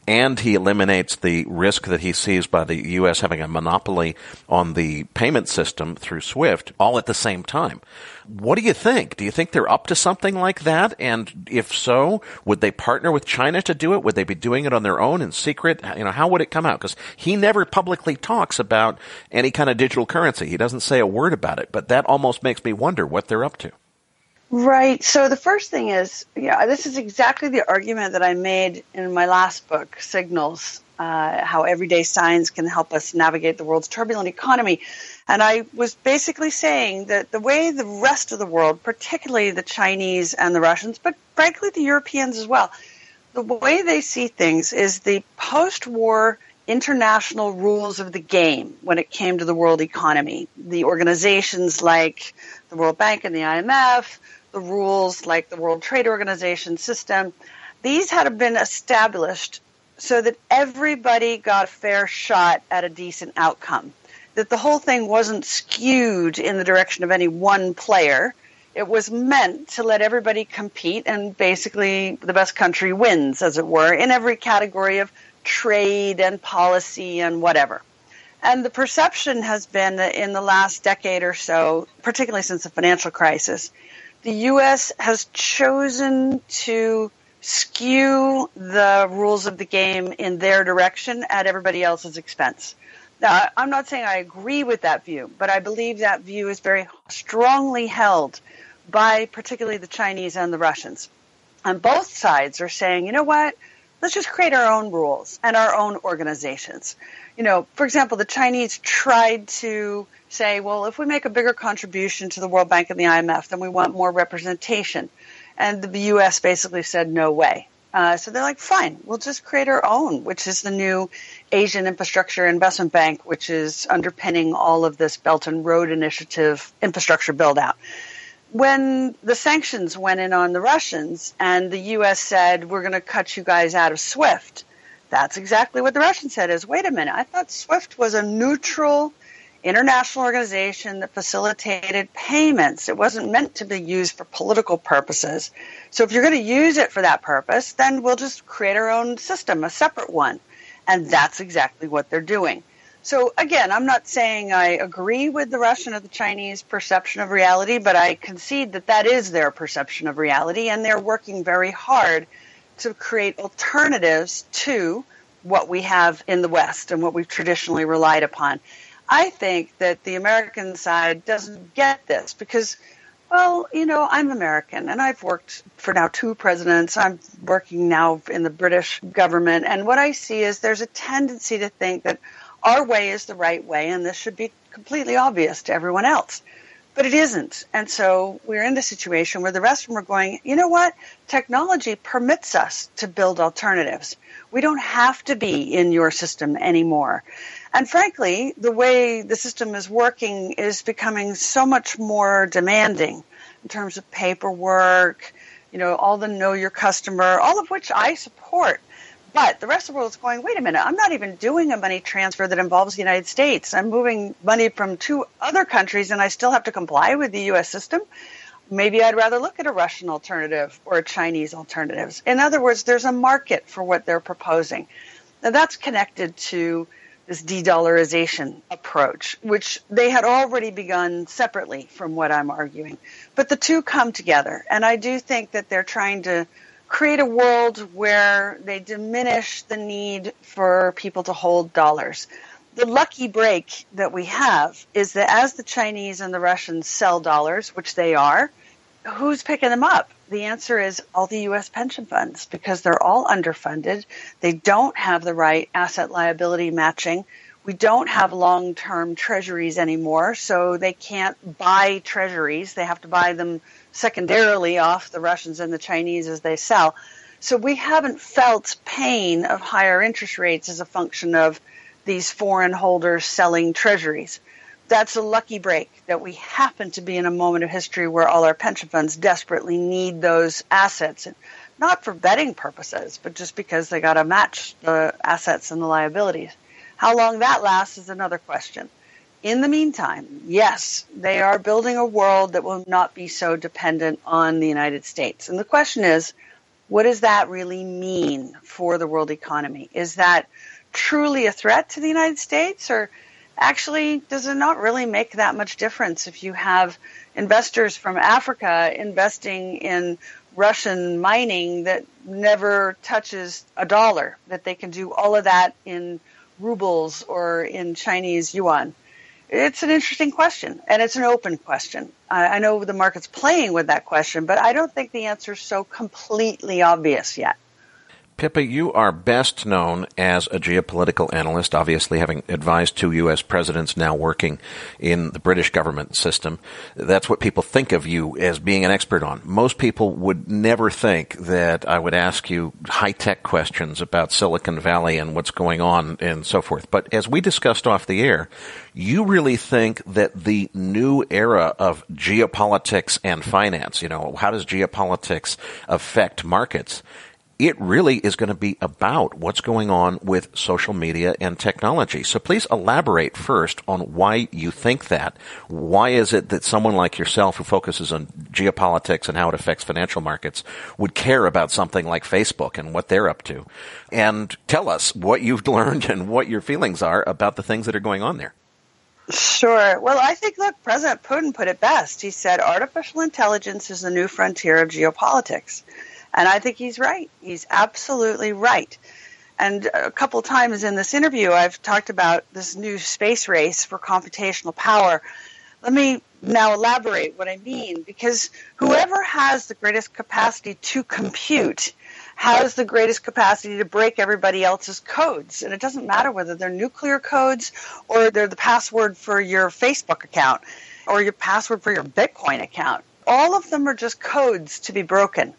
and he eliminates the risk that he sees by the U S having a monopoly on the payment system through SWIFT all at the same time. What do you think? Do you think they're up to something like that? And if so, would they partner with China to do it? Would they be doing it on their own in secret? You know, how would it come out? Because he never publicly talks about any kind of digital currency. He doesn't say a word about it, but that almost makes me wonder what they're up to. Right. So the first thing is, yeah, this is exactly the argument that I made in my last book, Signals, uh, how everyday signs can help us navigate the world's turbulent economy. And I was basically saying that the way the rest of the world, particularly the Chinese and the Russians, but frankly the Europeans as well, the way they see things is the post-war international rules of the game when it came to the world economy. The organizations like the World Bank and the I M F, the rules like the World Trade Organization system, these had been established so that everybody got a fair shot at a decent outcome, that the whole thing wasn't skewed in the direction of any one player. It was meant to let everybody compete, and basically the best country wins, as it were, in every category of trade and policy and whatever. And the perception has been that in the last decade or so, particularly since the financial crisis, the U S has chosen to skew the rules of the game in their direction at everybody else's expense. Now, I'm not saying I agree with that view, but I believe that view is very strongly held by particularly the Chinese and the Russians. And both sides are saying, you know what, let's just create our own rules and our own organizations. You know, for example, the Chinese tried to say, well, if we make a bigger contribution to the World Bank and the I M F, then we want more representation. And the U S basically said, no way. Uh, so they're like, fine, we'll just create our own, which is the new Asian Infrastructure Investment Bank, which is underpinning all of this Belt and Road Initiative infrastructure build-out. When the sanctions went in on the Russians and the U S said, we're going to cut you guys out of SWIFT, that's exactly what the Russians said is, wait a minute, I thought SWIFT was a neutral international organization that facilitated payments. It wasn't meant to be used for political purposes. So if you're going to use it for that purpose, then we'll just create our own system, a separate one. And that's exactly what they're doing. So again, I'm not saying I agree with the Russian or the Chinese perception of reality, but I concede that that is their perception of reality, and they're working very hard to create alternatives to what we have in the West and what we've traditionally relied upon. I think that the American side doesn't get this because, well, you know, I'm American and I've worked for now two presidents. I'm working now in the British government. And what I see is there's a tendency to think that our way is the right way and this should be completely obvious to everyone else. But it isn't. And so we're in the situation where the rest of them are going, you know what? Technology permits us to build alternatives. We don't have to be in your system anymore. And frankly, the way the system is working is becoming so much more demanding in terms of paperwork, you know, all the know your customer, all of which I support. But the rest of the world is going, wait a minute, I'm not even doing a money transfer that involves the United States. I'm moving money from two other countries and I still have to comply with the U S system. Maybe I'd rather look at a Russian alternative or a Chinese alternative. In other words, there's a market for what they're proposing. Now that's connected to this de-dollarization approach, which they had already begun separately from what I'm arguing. But the two come together. And I do think that they're trying to create a world where they diminish the need for people to hold dollars. The lucky break that we have is that as the Chinese and the Russians sell dollars, which they are, who's picking them up? The answer is all the U S pension funds, because they're all underfunded. They don't have the right asset liability matching. We don't have long-term treasuries anymore, so they can't buy treasuries. They have to buy them secondarily off the Russians and the Chinese as they sell. So we haven't felt pain of higher interest rates as a function of these foreign holders selling treasuries. That's a lucky break that we happen to be in a moment of history where all our pension funds desperately need those assets, not for betting purposes, but just because they got to match the assets and the liabilities. How long that lasts is another question. In the meantime, yes, they are building a world that will not be so dependent on the United States. And the question is, What does that really mean for the world economy? Is that truly a threat to the United States, or actually does it not really make that much difference if you have investors from Africa investing in Russian mining that never touches a dollar, that they can do all of that in rubles or in Chinese yuan? It's an interesting question, and it's an open question. I, I know the market's playing with that question, but I don't think the answer is so completely obvious yet. Pippa, you are best known as a geopolitical analyst, obviously having advised two U S presidents, now working in the British government system. That's what people think of you as being an expert on. Most people would never think that I would ask you high-tech questions about Silicon Valley and what's going on and so forth. But as we discussed off the air, you really think that the new era of geopolitics and finance, you know, how does geopolitics affect markets? It really is going to be about what's going on with social media and technology. So please elaborate first on why you think that. Why is it that someone like yourself who focuses on geopolitics and how it affects financial markets would care about something like Facebook and what they're up to? And tell us what you've learned and what your feelings are about the things that are going on there. Sure. Well, I think, look, President Putin put it best. He said artificial intelligence is the new frontier of geopolitics. And I think he's right. He's absolutely right. And a couple of times in this interview, I've talked about this new space race for computational power. Let me now elaborate what I mean, because whoever has the greatest capacity to compute has the greatest capacity to break everybody else's codes. And it doesn't matter whether they're nuclear codes or they're the password for your Facebook account or your password for your Bitcoin account. All of them are just codes to be broken.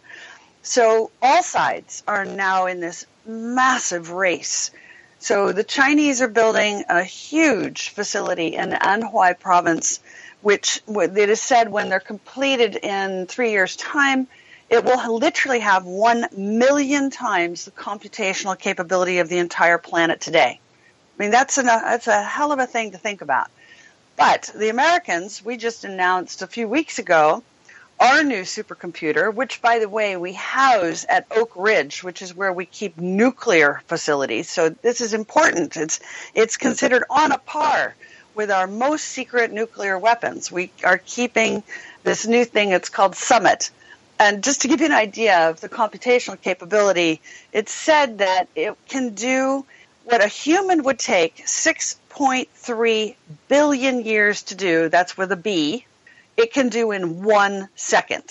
So all sides are now in this massive race. So the Chinese are building a huge facility in Anhui province, which it is said when they're completed in three years' time, it will literally have one million times the computational capability of the entire planet today. I mean, that's, an, that's a hell of a thing to think about. But the Americans, we just announced a few weeks ago, our new supercomputer, which, by the way, we house at Oak Ridge, which is where we keep nuclear facilities. So this is important. It's it's considered on a par with our most secret nuclear weapons. We are keeping this new thing. It's called Summit. And just to give you an idea of the computational capability, it's said that it can do what a human would take six point three billion years to do. That's with a B. It can do in one second.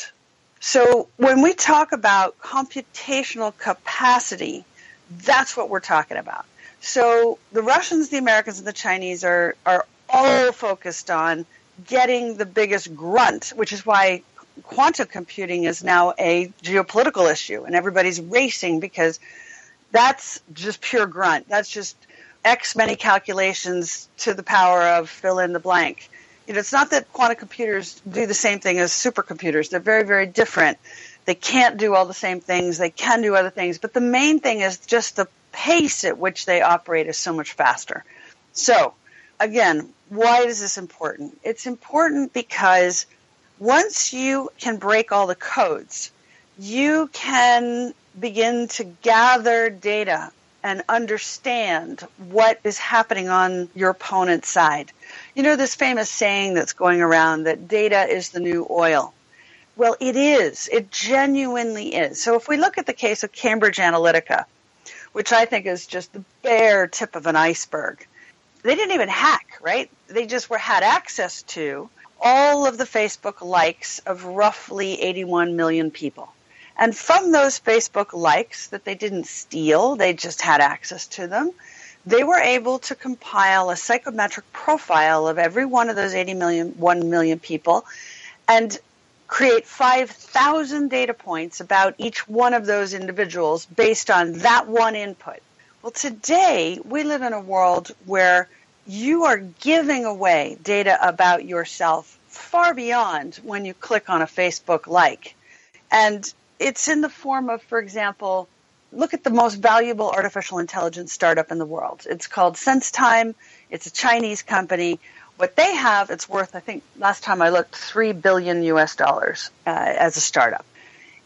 So when we talk about computational capacity, that's what we're talking about. So the Russians, the Americans, and the Chinese are, are all focused on getting the biggest grunt, which is why quantum computing is now a geopolitical issue, and everybody's racing because that's just pure grunt. That's just X many calculations to the power of fill in the blank. You know, it's not that quantum computers do the same thing as supercomputers. They're very, very different. They can't do all the same things. They can do other things. But the main thing is just the pace at which they operate is so much faster. So, again, why is this important? It's important because once you can break all the codes, you can begin to gather data and understand what is happening on your opponent's side. You know this famous saying that's going around that data is the new oil. Well, it is. It genuinely is. So if we look at the case of Cambridge Analytica, which I think is just the bare tip of an iceberg, they didn't even hack, right? They just were had access to all of the Facebook likes of roughly eighty-one million people. And from those Facebook likes that they didn't steal, they just had access to them, they were able to compile a psychometric profile of every one of those eighty million, one million people and create five thousand data points about each one of those individuals based on that one input. Well, today we live in a world where you are giving away data about yourself far beyond when you click on a Facebook like. And it's in the form of, for example, look at the most valuable artificial intelligence startup in the world. It's called SenseTime. It's a Chinese company. What they have, it's worth, I think, last time I looked, three billion U S dollars uh, as a startup.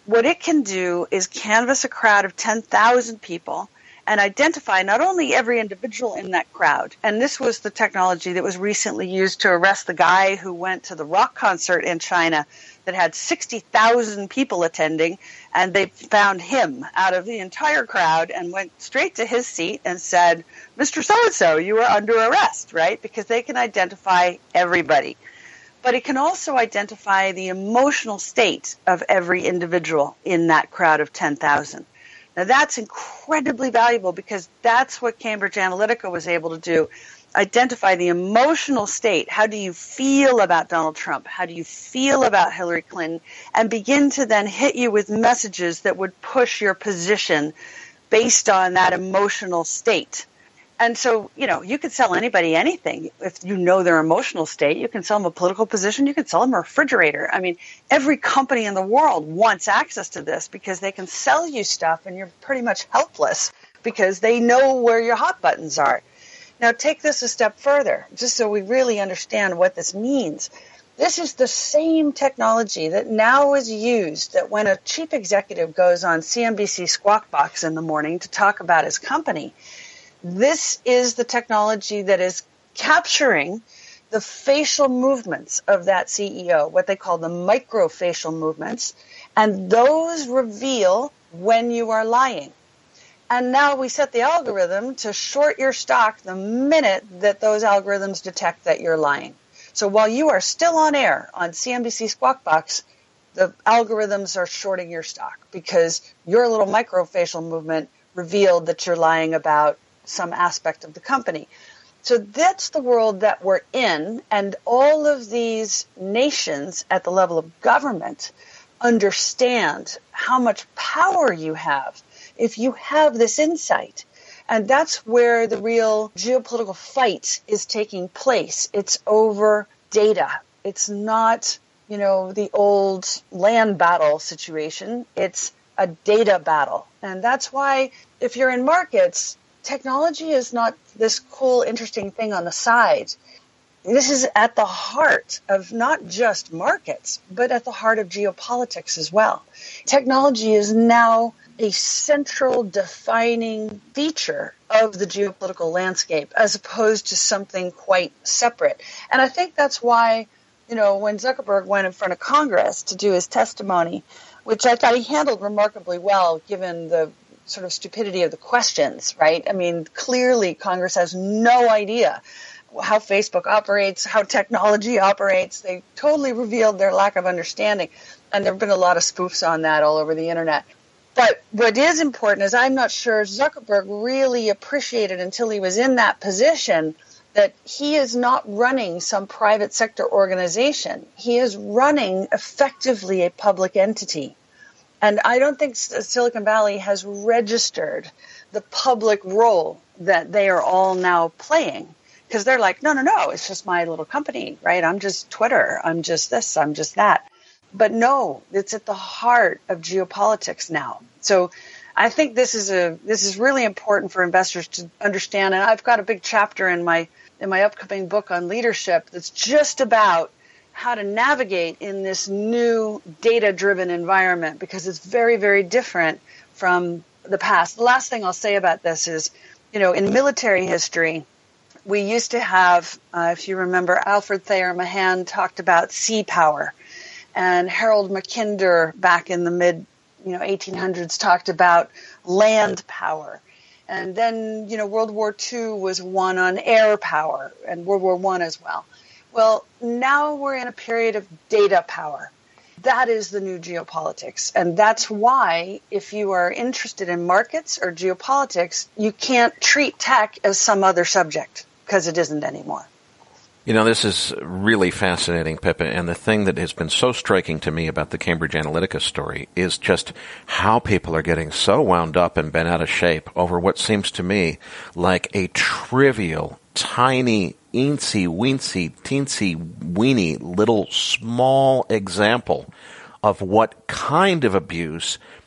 what it can do is canvass a crowd of ten thousand people and identify not only every individual in that crowd, and this was the technology that was recently used to arrest the guy who went to the rock concert in China that had sixty thousand people attending, and they found him out of the entire crowd and went straight to his seat and said, Mister So-and-so, you are under arrest, right? Because they can identify everybody. But it can also identify the emotional state of every individual in that crowd of ten thousand. Now, that's incredibly valuable because that's what Cambridge Analytica was able to do. Identify the emotional state. How do you feel about Donald Trump? How do you feel about Hillary Clinton? And begin to then hit you with messages that would push your position based on that emotional state. And so, you know, you could sell anybody anything. If you know their emotional state, you can sell them a political position. You can sell them a refrigerator. I mean, every company in the world wants access to this because they can sell you stuff and you're pretty much helpless because they know where your hot buttons are. Now, take this a step further, just so we really understand what this means. This is the same technology that now is used that when a chief executive goes on C N B C Squawk Box in the morning to talk about his company, this is the technology that is capturing the facial movements of that C E O, what they call the microfacial movements, and those reveal when you are lying. And now we set the algorithm to short your stock the minute that those algorithms detect that you're lying. So while you are still on air on C N B C Squawk Box, the algorithms are shorting your stock because your little microfacial movement revealed that you're lying about some aspect of the company. So that's the world that we're in, and all of these nations at the level of government understand how much power you have if you have this insight. And that's where the real geopolitical fight is taking place. It's over data. It's not, you know, the old land battle situation. It's a data battle. And that's why if you're in markets, technology is not this cool, interesting thing on the side. This is at the heart of not just markets, but at the heart of geopolitics as well. Technology is now a central defining feature of the geopolitical landscape as opposed to something quite separate. And I think that's why, you know, when Zuckerberg went in front of Congress to do his testimony, which I thought he handled remarkably well given the sort of stupidity of the questions, right? I mean, clearly Congress has no idea how Facebook operates, how technology operates. They totally revealed their lack of understanding. And there have been a lot of spoofs on that all over the internet. But what is important is I'm not sure Zuckerberg really appreciated until he was in that position that he is not running some private sector organization. He is running effectively a public entity. And I don't think Silicon Valley has registered the public role that they are all now playing. Because they're like, no, no, no, it's just my little company, right? I'm just Twitter. I'm just this. I'm just that. But no, it's at the heart of geopolitics now. So I think this is a this is really important for investors to understand. And I've got a big chapter in my in my upcoming book on leadership that's just about how to navigate in this new data-driven environment because it's very, very different from the past. The last thing I'll say about this is, you know, in military history, we used to have, uh, if you remember, Alfred Thayer Mahan talked about sea power, and Harold Mackinder back in the mid, you know, eighteen hundreds talked about land power. And then, you know, World War Two was won on air power, and World War One as well. Well, now we're in a period of data power. That is the new geopolitics. And that's why, if you are interested in markets or geopolitics, you can't treat tech as some other subject, because it isn't anymore. You know, this is really fascinating, Pippa, and the thing that has been so striking to me about the Cambridge Analytica story is just how people are getting so wound up and bent out of shape over what seems to me like a trivial, tiny, eensy-weensy, teensy-weeny little small example of what kind of abuse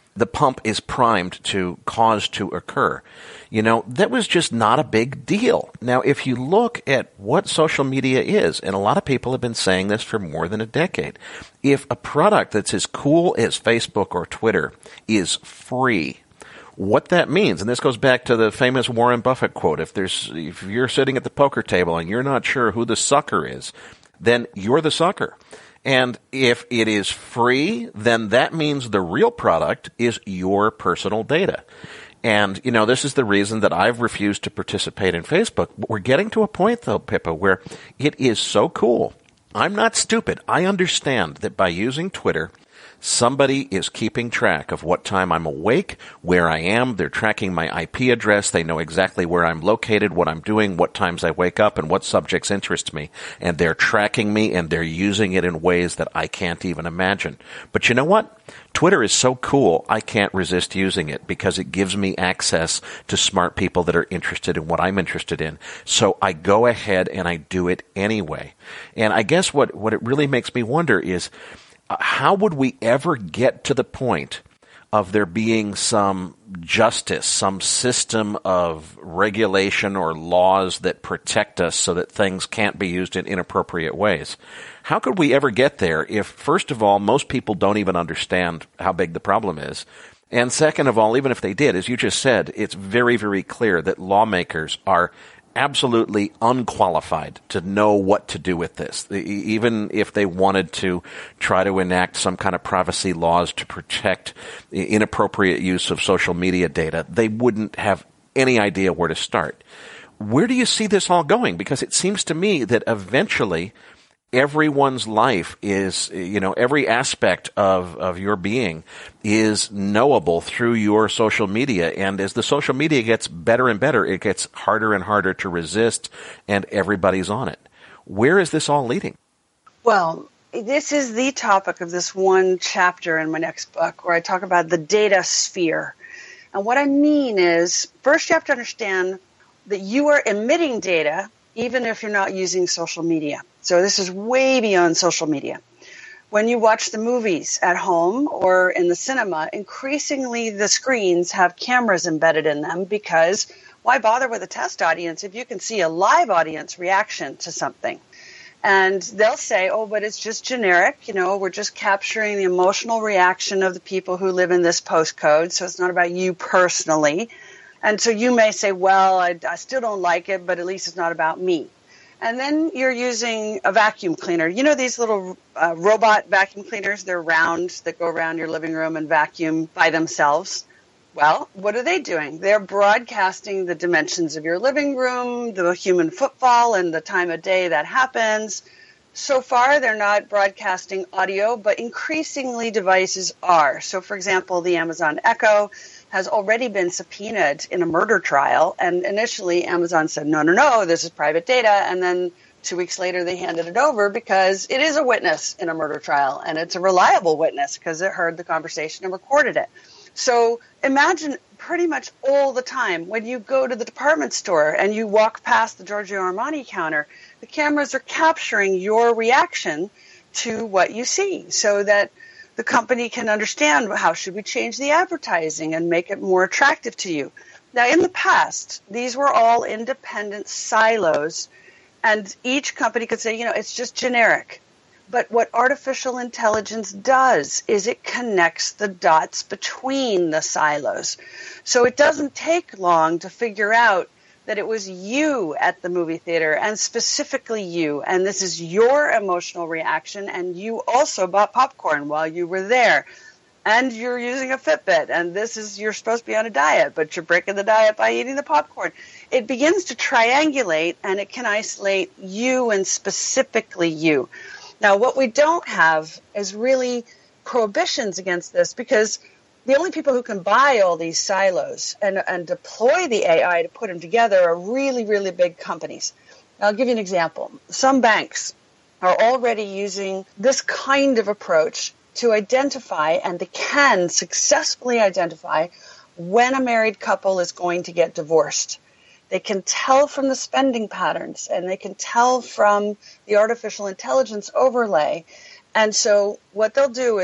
the pump is primed to cause to occur. You know, that was just not a big deal. Now, if you look at what social media is, and a lot of people have been saying this for more than a decade, if a product that's as cool as Facebook or Twitter is free, what that means, and this goes back to the famous Warren Buffett quote, if there's if you're sitting at the poker table and you're not sure who the sucker is, then you're the sucker. And if it is free, then that means the real product is your personal data. And, you know, this is the reason that I've refused to participate in Facebook. But we're getting to a point, though, Pippa, where it is so cool. I'm not stupid. I understand that by using Twitter, somebody is keeping track of what time I'm awake, where I am. They're tracking my I P address. They know exactly where I'm located, what I'm doing, what times I wake up, and what subjects interest me. And they're tracking me, and they're using it in ways that I can't even imagine. But you know what? Twitter is so cool, I can't resist using it because it gives me access to smart people that are interested in what I'm interested in. So I go ahead and I do it anyway. And I guess what, what it really makes me wonder is, how would we ever get to the point of there being some justice, some system of regulation or laws that protect us so that things can't be used in inappropriate ways? How could we ever get there if, first of all, most people don't even understand how big the problem is? And second of all, even if they did, as you just said, it's very, very clear that lawmakers are absolutely unqualified to know what to do with this. Even if they wanted to try to enact some kind of privacy laws to protect inappropriate use of social media data, they wouldn't have any idea where to start. Where do you see this all going? Because it seems to me that eventually everyone's life is, you know, every aspect of, of your being is knowable through your social media. And as the social media gets better and better, it gets harder and harder to resist, and everybody's on it. Where is this all leading? Well, this is the topic of this one chapter in my next book where I talk about the data sphere. And what I mean is, first you have to understand that you are emitting data even if you're not using social media. So this is way beyond social media. When you watch the movies at home or in the cinema, increasingly the screens have cameras embedded in them because why bother with a test audience if you can see a live audience reaction to something? And they'll say, oh, but it's just generic. You know, we're just capturing the emotional reaction of the people who live in this postcode. So it's not about you personally. And so you may say, well, I, I still don't like it, but at least it's not about me. And then you're using a vacuum cleaner. You know these little uh, robot vacuum cleaners? They're round that go around your living room and vacuum by themselves. Well, what are they doing? They're broadcasting the dimensions of your living room, the human footfall, and the time of day that happens. So far, they're not broadcasting audio, but increasingly devices are. So, for example, the Amazon Echo has already been subpoenaed in a murder trial. And initially, Amazon said, no, no, no, this is private data. And then two weeks later, they handed it over because it is a witness in a murder trial. And it's a reliable witness because it heard the conversation and recorded it. So imagine pretty much all the time when you go to the department store and you walk past the Giorgio Armani counter, the cameras are capturing your reaction to what you see so that the company can understand how should we change the advertising and make it more attractive to you. Now, in the past, these were all independent silos, and each company could say, you know, it's just generic. But what artificial intelligence does is it connects the dots between the silos. So it doesn't take long to figure out that it was you at the movie theater, and specifically you, and this is your emotional reaction, and you also bought popcorn while you were there, and you're using a Fitbit, and this is, you're supposed to be on a diet, but you're breaking the diet by eating the popcorn. It begins to triangulate, and it can isolate you and specifically you. Now, what we don't have is really prohibitions against this, because the only people who can buy all these silos and, and deploy the A I to put them together are really, really big companies. I'll give you an example. Some banks are already using this kind of approach to identify, and they can successfully identify, when a married couple is going to get divorced. They can tell from the spending patterns, and they can tell from the artificial intelligence overlay. And so what they'll do is,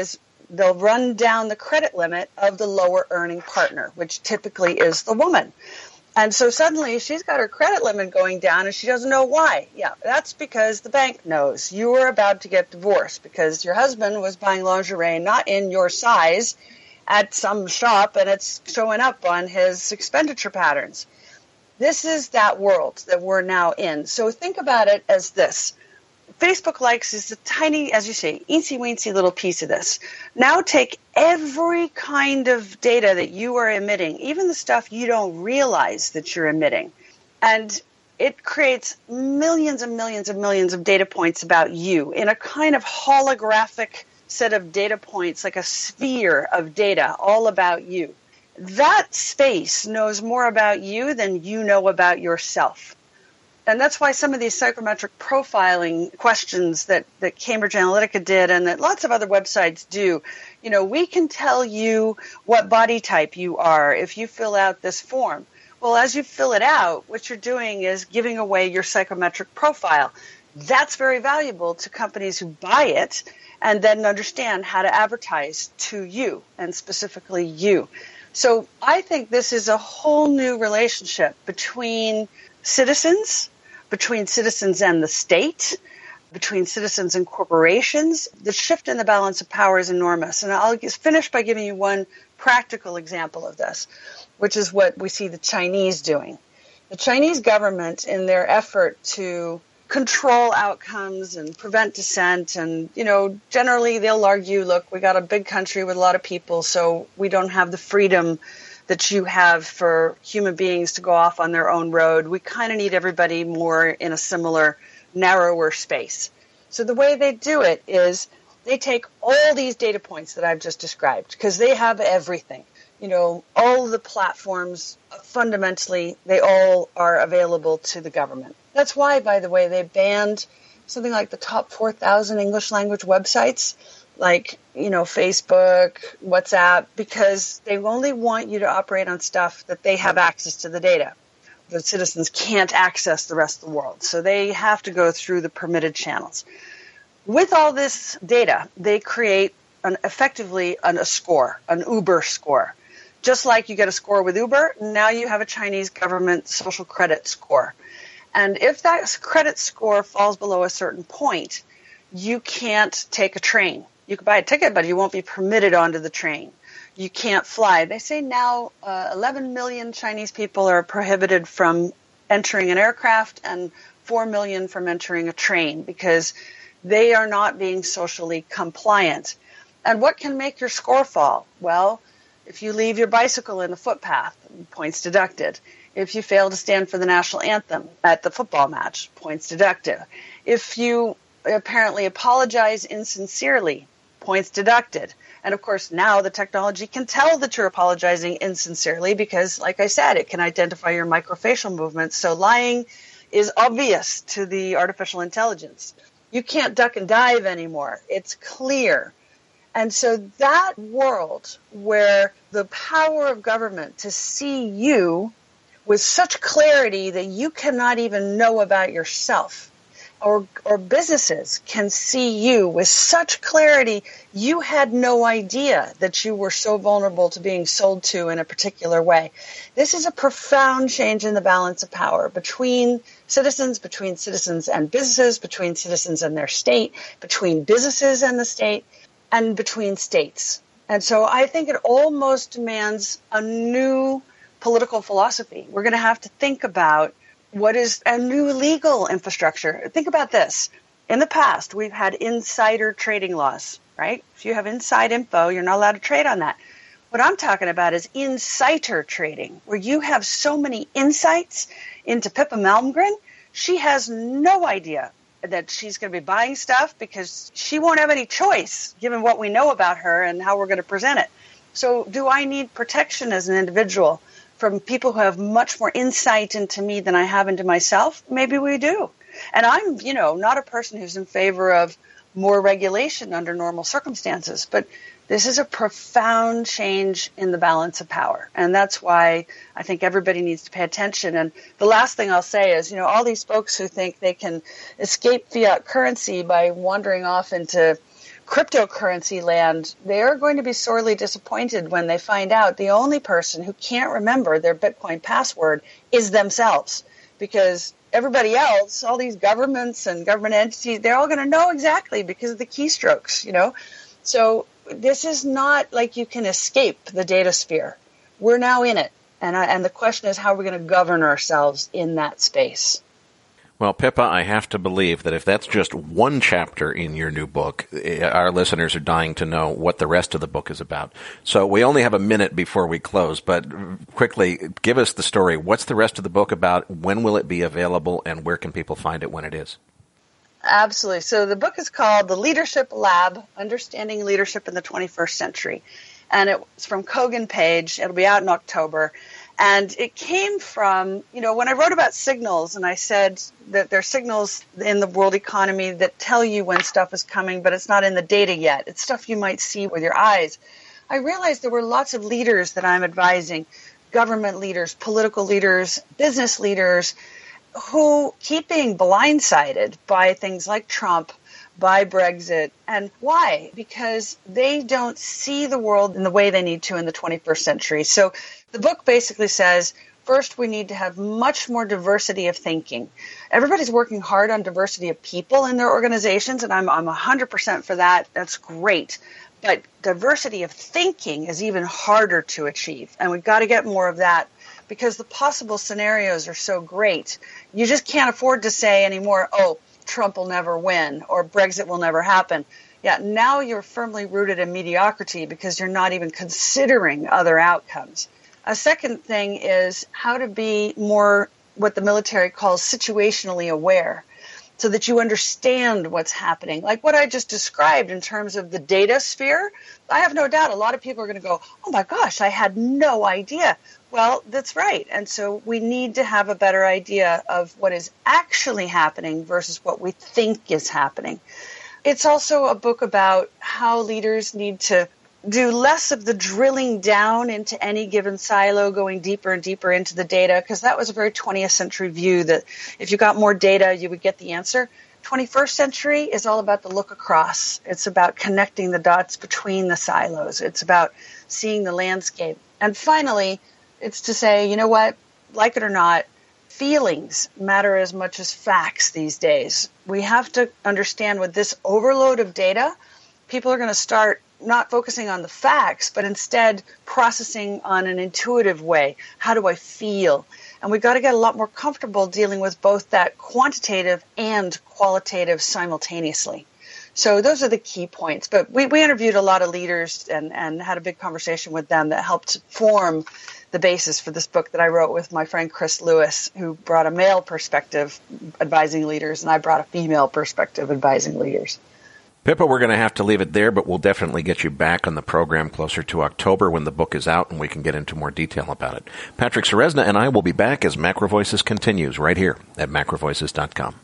they'll run down the credit limit of the lower earning partner, which typically is the woman. And so suddenly she's got her credit limit going down and she doesn't know why. Yeah, that's because the bank knows you are about to get divorced because your husband was buying lingerie not in your size at some shop and it's showing up on his expenditure patterns. This is that world that we're now in. So think about it as this. Facebook likes is a tiny, as you say, eensy-weensy little piece of this. Now take every kind of data that you are emitting, even the stuff you don't realize that you're emitting, and it creates millions and millions and millions of data points about you in a kind of holographic set of data points, like a sphere of data all about you. That space knows more about you than you know about yourself. And that's why some of these psychometric profiling questions that, that Cambridge Analytica did and that lots of other websites do, you know, we can tell you what body type you are if you fill out this form. Well, as you fill it out, what you're doing is giving away your psychometric profile. That's very valuable to companies who buy it and then understand how to advertise to you and specifically you. So I think this is a whole new relationship between citizens, between citizens and the state, between citizens and corporations. The shift in the balance of power is enormous. And I'll finish by giving you one practical example of this, which is what we see the Chinese doing. The Chinese government, in their effort to control outcomes and prevent dissent, and, you know, generally they'll argue, look, we got a big country with a lot of people, so we don't have the freedom that you have for human beings to go off on their own road. We kind of need everybody more in a similar, narrower space. So the way they do it is they take all these data points that I've just described, because they have everything. You know, all the platforms, fundamentally, they all are available to the government. That's why, by the way, they banned something like the top four thousand English language websites, like, you know, Facebook, WhatsApp, because they only want you to operate on stuff that they have access to the data. The citizens can't access the rest of the world, so they have to go through the permitted channels. With all this data, they create an effectively an, a score, an Uber score. Just like you get a score with Uber, now you have a Chinese government social credit score. And if that credit score falls below a certain point, you can't take a train. You can buy a ticket, but you won't be permitted onto the train. You can't fly. They say now uh, eleven million Chinese people are prohibited from entering an aircraft and four million from entering a train because they are not being socially compliant. And what can make your score fall? Well, if you leave your bicycle in the footpath, points deducted. If you fail to stand for the national anthem at the football match, points deducted. If you apparently apologize insincerely, points deducted. And of course, now the technology can tell that you're apologizing insincerely because, like I said, it can identify your microfacial movements. So lying is obvious to the artificial intelligence. You can't duck and dive anymore. It's clear. And so that world where the power of government to see you with such clarity that you cannot even know about yourself, or or businesses can see you with such clarity you had no idea that you were so vulnerable to being sold to in a particular way. This is a profound change in the balance of power between citizens, between citizens and businesses, between citizens and their state, between businesses and the state, and between states. And so I think it almost demands a new political philosophy. We're going to have to think about what is a new legal infrastructure. Think about this. In the past, we've had insider trading laws, right? If you have inside info, you're not allowed to trade on that. What I'm talking about is insider trading, where you have so many insights into Pippa Malmgren. She has no idea that she's going to be buying stuff because she won't have any choice given what we know about her and how we're going to present it. So do I need protection as an individual from people who have much more insight into me than I have into myself? Maybe we do. And I'm, you know, not a person who's in favor of more regulation under normal circumstances, but this is a profound change in the balance of power. And that's why I think everybody needs to pay attention. And the last thing I'll say is, you know, all these folks who think they can escape fiat currency by wandering off into cryptocurrency land, they're going to be sorely disappointed when they find out the only person who can't remember their Bitcoin password is themselves. Because everybody else, all these governments and government entities, they're all going to know exactly because of the keystrokes, you know. So this is not like you can escape the data sphere. We're now in it. And, I, and the question is, how are we going to govern ourselves in that space? Well, Pippa, I have to believe that if that's just one chapter in your new book, our listeners are dying to know what the rest of the book is about. So we only have a minute before we close, but quickly, give us the story. What's the rest of the book about? When will it be available, and where can people find it when it is? Absolutely. So the book is called The Leadership Lab, Understanding Leadership in the twenty-first Century. And it's from Kogan Page. It'll be out in October. And it came from, you know, when I wrote about signals and I said that there are signals in the world economy that tell you when stuff is coming, but it's not in the data yet. It's stuff you might see with your eyes. I realized there were lots of leaders that I'm advising, government leaders, political leaders, business leaders, who keep being blindsided by things like Trump, by Brexit. And why? Because they don't see the world in the way they need to in the twenty-first century. So the book basically says, first, we need to have much more diversity of thinking. Everybody's working hard on diversity of people in their organizations, and I'm, I'm one hundred percent for that. That's great. But diversity of thinking is even harder to achieve, and we've got to get more of that because the possible scenarios are so great. You just can't afford to say anymore, oh, Trump will never win or Brexit will never happen. Yeah, now you're firmly rooted in mediocrity because you're not even considering other outcomes. A second thing is how to be more what the military calls situationally aware so that you understand what's happening. Like what I just described in terms of the data sphere, I have no doubt a lot of people are going to go, oh my gosh, I had no idea. Well, that's right. And so we need to have a better idea of what is actually happening versus what we think is happening. It's also a book about how leaders need to do less of the drilling down into any given silo, going deeper and deeper into the data, because that was a very twentieth century view that if you got more data, you would get the answer. twenty-first century is all about the look across. It's about connecting the dots between the silos. It's about seeing the landscape. And finally, it's to say, you know what, like it or not, feelings matter as much as facts these days. We have to understand with this overload of data, people are going to start not focusing on the facts, but instead processing on an intuitive way. How do I feel? And we've got to get a lot more comfortable dealing with both that quantitative and qualitative simultaneously. So those are the key points. But we, we interviewed a lot of leaders and, and had a big conversation with them that helped form the basis for this book that I wrote with my friend Chris Lewis, who brought a male perspective advising leaders, and I brought a female perspective advising leaders. Pippa, we're going to have to leave it there, but we'll definitely get you back on the program closer to October when the book is out and we can get into more detail about it. Patrick Ceresna and I will be back as Macro Voices continues right here at macro voices dot com.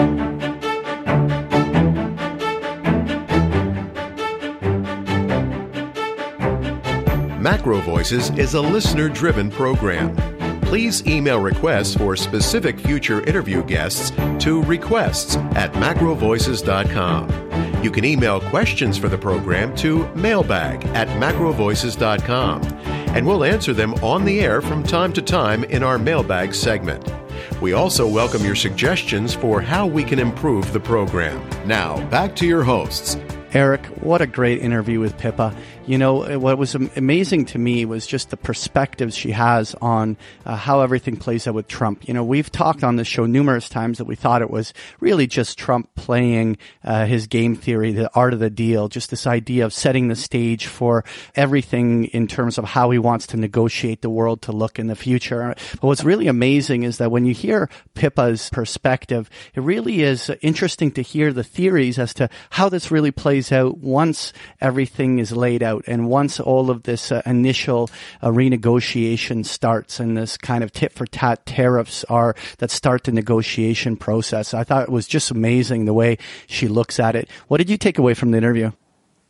Macro Voices is a listener-driven program. Please email requests for specific future interview guests to requests at macro voices dot com. You can email questions for the program to mailbag at macro voices dot com, and we'll answer them on the air from time to time in our mailbag segment. We also welcome your suggestions for how we can improve the program. Now, back to your hosts. Eric, what a great interview with Pippa. You know, what was amazing to me was just the perspectives she has on uh, how everything plays out with Trump. You know, we've talked on this show numerous times that we thought it was really just Trump playing uh, his game theory, the art of the deal, just this idea of setting the stage for everything in terms of how he wants to negotiate the world to look in the future. But what's really amazing is that when you hear Pippa's perspective, it really is interesting to hear the theories as to how this really plays out once everything is laid out. And once all of this uh, initial uh, renegotiation starts and this kind of tit-for-tat tariffs are that start the negotiation process, I thought it was just amazing the way she looks at it. What did you take away from the interview?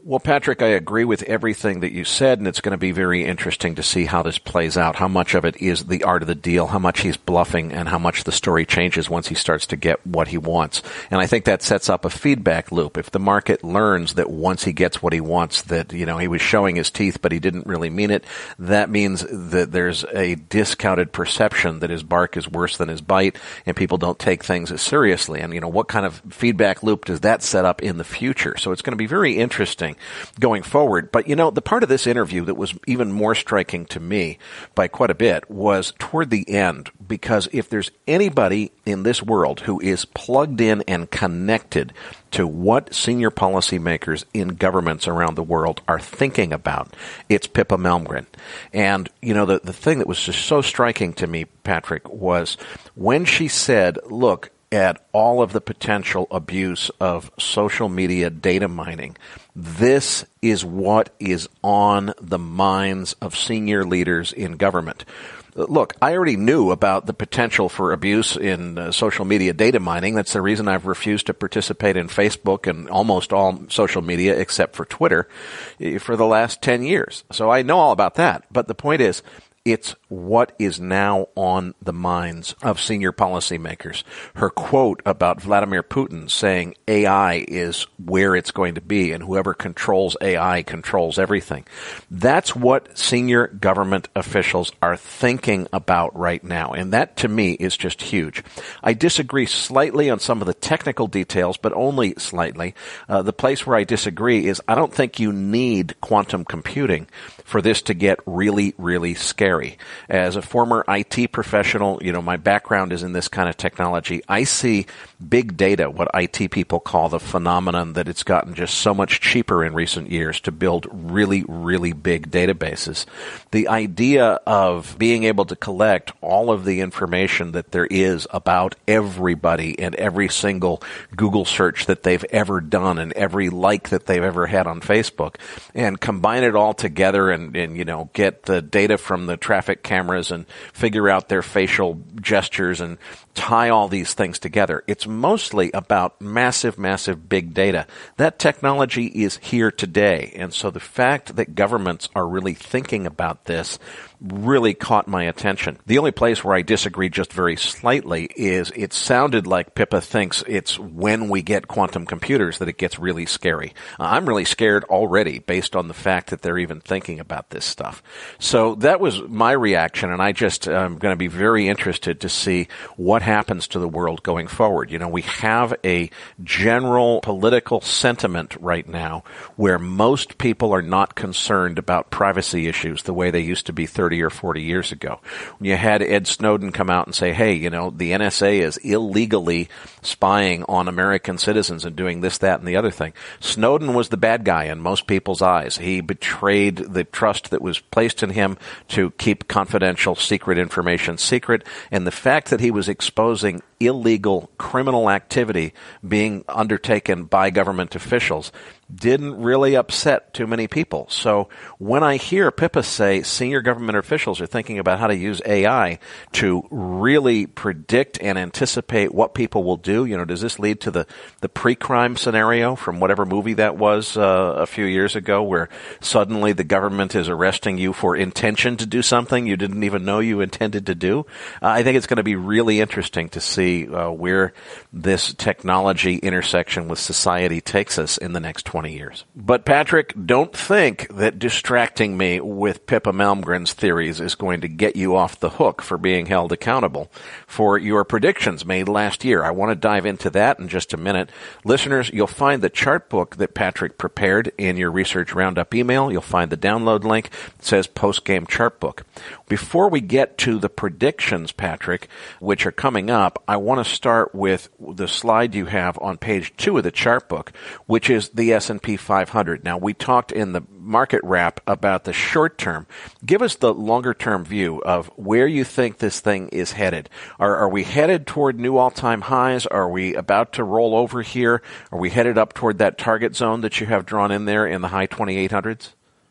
Well, Patrick, I agree with everything that you said, and it's going to be very interesting to see how this plays out, how much of it is the art of the deal, how much he's bluffing, and how much the story changes once he starts to get what he wants. And I think that sets up a feedback loop. If the market learns that once he gets what he wants, that, you know, he was showing his teeth, but he didn't really mean it, that means that there's a discounted perception that his bark is worse than his bite, and people don't take things as seriously. And, you know, what kind of feedback loop does that set up in the future? So it's going to be very interesting going forward. But, you know, the part of this interview that was even more striking to me by quite a bit was toward the end, because if there's anybody in this world who is plugged in and connected to what senior policymakers in governments around the world are thinking about, it's Pippa Malmgren. And, you know, the, the thing that was just so striking to me, Patrick, was when she said, look at all of the potential abuse of social media data mining. This is what is on the minds of senior leaders in government. Look, I already knew about the potential for abuse in uh, social media data mining. That's the reason I've refused to participate in Facebook and almost all social media except for Twitter for the last ten years. So I know all about that. But the point is, it's what is now on the minds of senior policymakers. Her quote about Vladimir Putin saying A I is where it's going to be, and whoever controls A I controls everything. That's what senior government officials are thinking about right now, and that to me is just huge. I disagree slightly on some of the technical details, but only slightly. Uh, the place where I disagree is I don't think you need quantum computing for this to get really, really scary. As a former I T professional, you know, my background is in this kind of technology. I see big data, what I T people call the phenomenon that it's gotten just so much cheaper in recent years to build really, really big databases. The idea of being able to collect all of the information that there is about everybody and every single Google search that they've ever done and every like that they've ever had on Facebook and combine it all together and, and you know, get the data from the traffic cameras and figure out their facial gestures and tie all these things together. It's mostly about massive, massive big data. That technology is here today. And so the fact that governments are really thinking about this really caught my attention. The only place where I disagree just very slightly is it sounded like Pippa thinks it's when we get quantum computers that it gets really scary. Uh, I'm really scared already based on the fact that they're even thinking about this stuff. So that was my reaction, and I just am um, going to be very interested to see what happens to the world going forward. You know, we have a general political sentiment right now where most people are not concerned about privacy issues the way they used to be thirty or forty years ago. When you had Ed Snowden come out and say, hey, you know, the N S A is illegally spying on American citizens and doing this, that, and the other thing. Snowden was the bad guy in most people's eyes. He betrayed the trust that was placed in him to keep confidential, secret information secret, and the fact that he was exposing illegal criminal activity being undertaken by government officials didn't really upset too many people. So when I hear Pippa say senior government officials are thinking about how to use A I to really predict and anticipate what people will do, you know, does this lead to the, the pre-crime scenario from whatever movie that was uh, a few years ago where suddenly the government is arresting you for intention to do something you didn't even know you intended to do? Uh, I think it's going to be really interesting to see uh, where this technology intersection with society takes us in the next twenty years. But Patrick, don't think that distracting me with Pippa Malmgren's theories is going to get you off the hook for being held accountable for your predictions made last year. I want to dive into that in just a minute. Listeners, you'll find the chart book that Patrick prepared in your Research Roundup email. You'll find the download link. It says Post-Game Chart Book. Before we get to the predictions, Patrick, which are coming up, I want to start with the slide you have on page two of the chart book, which is the S and P five hundred. Now, we talked in the market wrap about the short term. Give us the longer term view of where you think this thing is headed. Are, are we headed toward new all-time highs? Are we about to roll over here? Are we headed up toward that target zone that you have drawn in there in the high twenty-eight hundreds?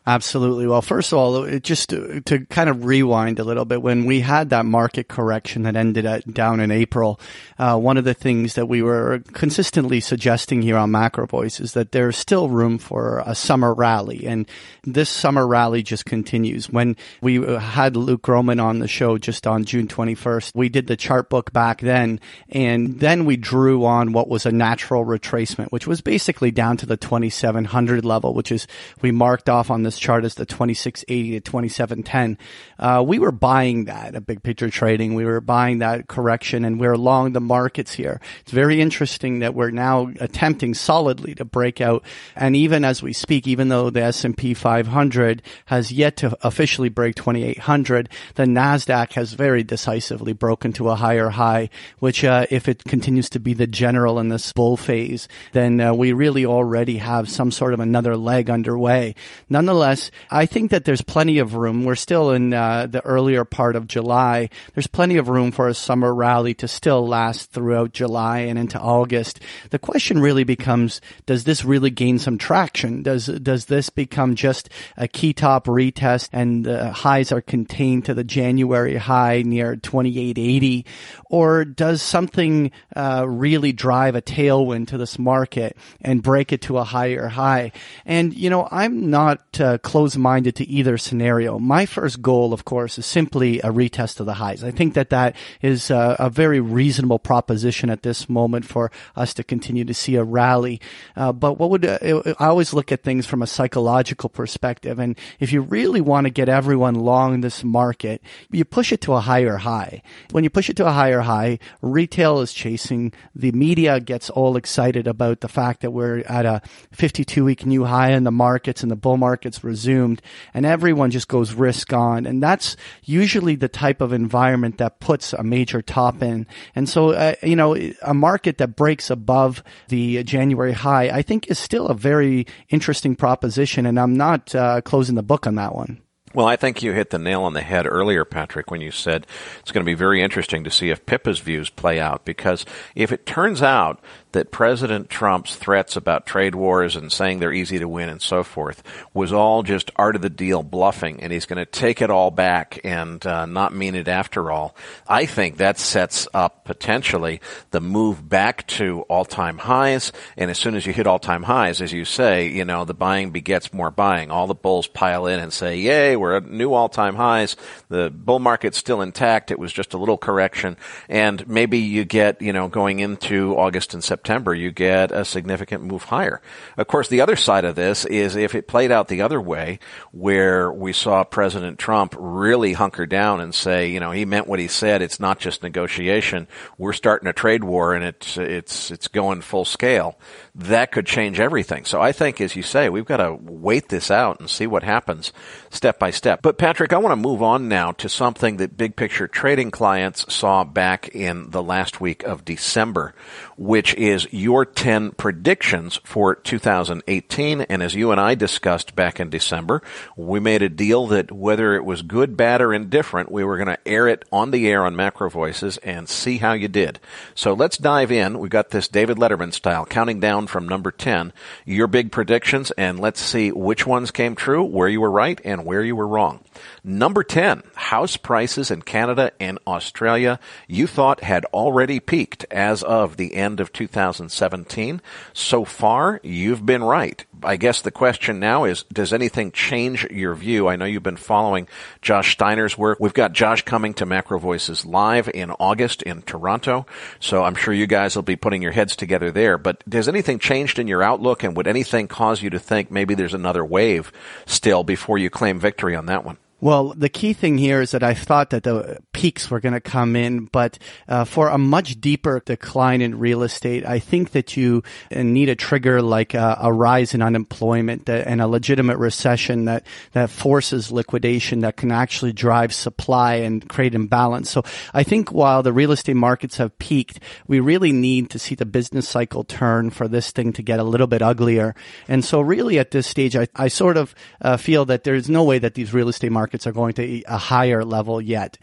Absolutely. Well, first of all, it just to, to kind of rewind a little bit, when we had that market correction that ended at, down in April, uh, one of the things that we were consistently suggesting here on Macro Voice is that there's still room for a summer rally. And this summer rally just continues. When we had Luke Gromen on the show just on June twenty-first, we did the chart book back then, and then we drew on what was a natural retracement, which was basically down to the twenty-seven hundred level, which is we marked off on this chart as the twenty-six eighty to twenty-seven ten. Uh, we were buying that at Big Picture Trading. We were buying that correction, and we're long the markets here. It's very interesting that we're now attempting solidly to break out. And even as we speak, even though the S and P five hundred has yet to officially break twenty-eight hundred, the NASDAQ has very decisively broken to a higher high, which uh, if it continues to be the general in this bull phase, then uh, we really already have some sort of another leg underway. Nonetheless, I think that there's plenty of room. We're still in uh, the earlier part of July. There's plenty of room for a summer rally to still last throughout July and into August. The question really becomes, does this really gain some traction? Does does this become just a key top retest and the highs are contained to the January high near twenty-eight eighty? Or does something uh, really drive a tailwind to this market and break it to a higher high? And, you know, I'm not uh, close-minded to either scenario. My first goal, of course, is simply a retest of the highs. I think that that is uh, a very reasonable proposition at this moment for us to continue to see a rally. Uh, but what would uh, I always look at things from a psychological perspective, and if you really want to get everyone long this market, you push it to a higher high. When you push it to a higher high, retail is chasing. The media gets all excited about the fact that we're at a fifty-two week new high in the markets and the bull market's resumed, and everyone just goes risk on. And that's usually the type of environment that puts a major top in. And so, uh, you know, a market that breaks above the January high, I think is still a very interesting proposition, and I'm not uh, closing the book on that one. Well, I think you hit the nail on the head earlier, Patrick, when you said it's going to be very interesting to see if Pippa's views play out, because if it turns out that President Trump's threats about trade wars and saying they're easy to win and so forth was all just art of the deal bluffing, and he's going to take it all back and uh, not mean it after all, I think that sets up potentially the move back to all-time highs. And as soon as you hit all-time highs, as you say, you know, the buying begets more buying. All the bulls pile in and say, yay, we're at new all-time highs. The bull market's still intact. It was just a little correction. And maybe you get, you know, going into August and September, September, you get a significant move higher. Of course, the other side of this is if it played out the other way, where we saw President Trump really hunker down and say, you know, he meant what he said. It's not just negotiation. We're starting a trade war, and it's it's it's going full scale. That could change everything. So I think, as you say, we've got to wait this out and see what happens step by step. But Patrick, I want to move on now to something that Big Picture Trading clients saw back in the last week of December, which is your ten predictions for two thousand eighteen. And as you and I discussed back in December, we made a deal that whether it was good, bad, or indifferent, we were going to air it on the air on Macro Voices and see how you did. So let's dive in. We've got this David Letterman style, counting down from number ten, your big predictions, and let's see which ones came true, where you were right, and where you were wrong. Number ten, house prices in Canada and Australia you thought had already peaked as of the end of two thousand seventeen. So far, you've been right. I guess the question now is, does anything change your view? I know you've been following Josh Steiner's work. We've got Josh coming to Macro Voices live in August in Toronto, so I'm sure you guys will be putting your heads together there. But has anything changed in your outlook, and would anything cause you to think maybe there's another wave still before you claim victory on that one? Well, the key thing here is that I thought that the peaks were going to come in, but uh, for a much deeper decline in real estate, I think that you need a trigger like a, a rise in unemployment and a legitimate recession that, that forces liquidation, that can actually drive supply and create imbalance. So I think while the real estate markets have peaked, we really need to see the business cycle turn for this thing to get a little bit uglier. And so really at this stage, I, I sort of uh, feel that there's no way that these real estate markets are going to a higher level yet. And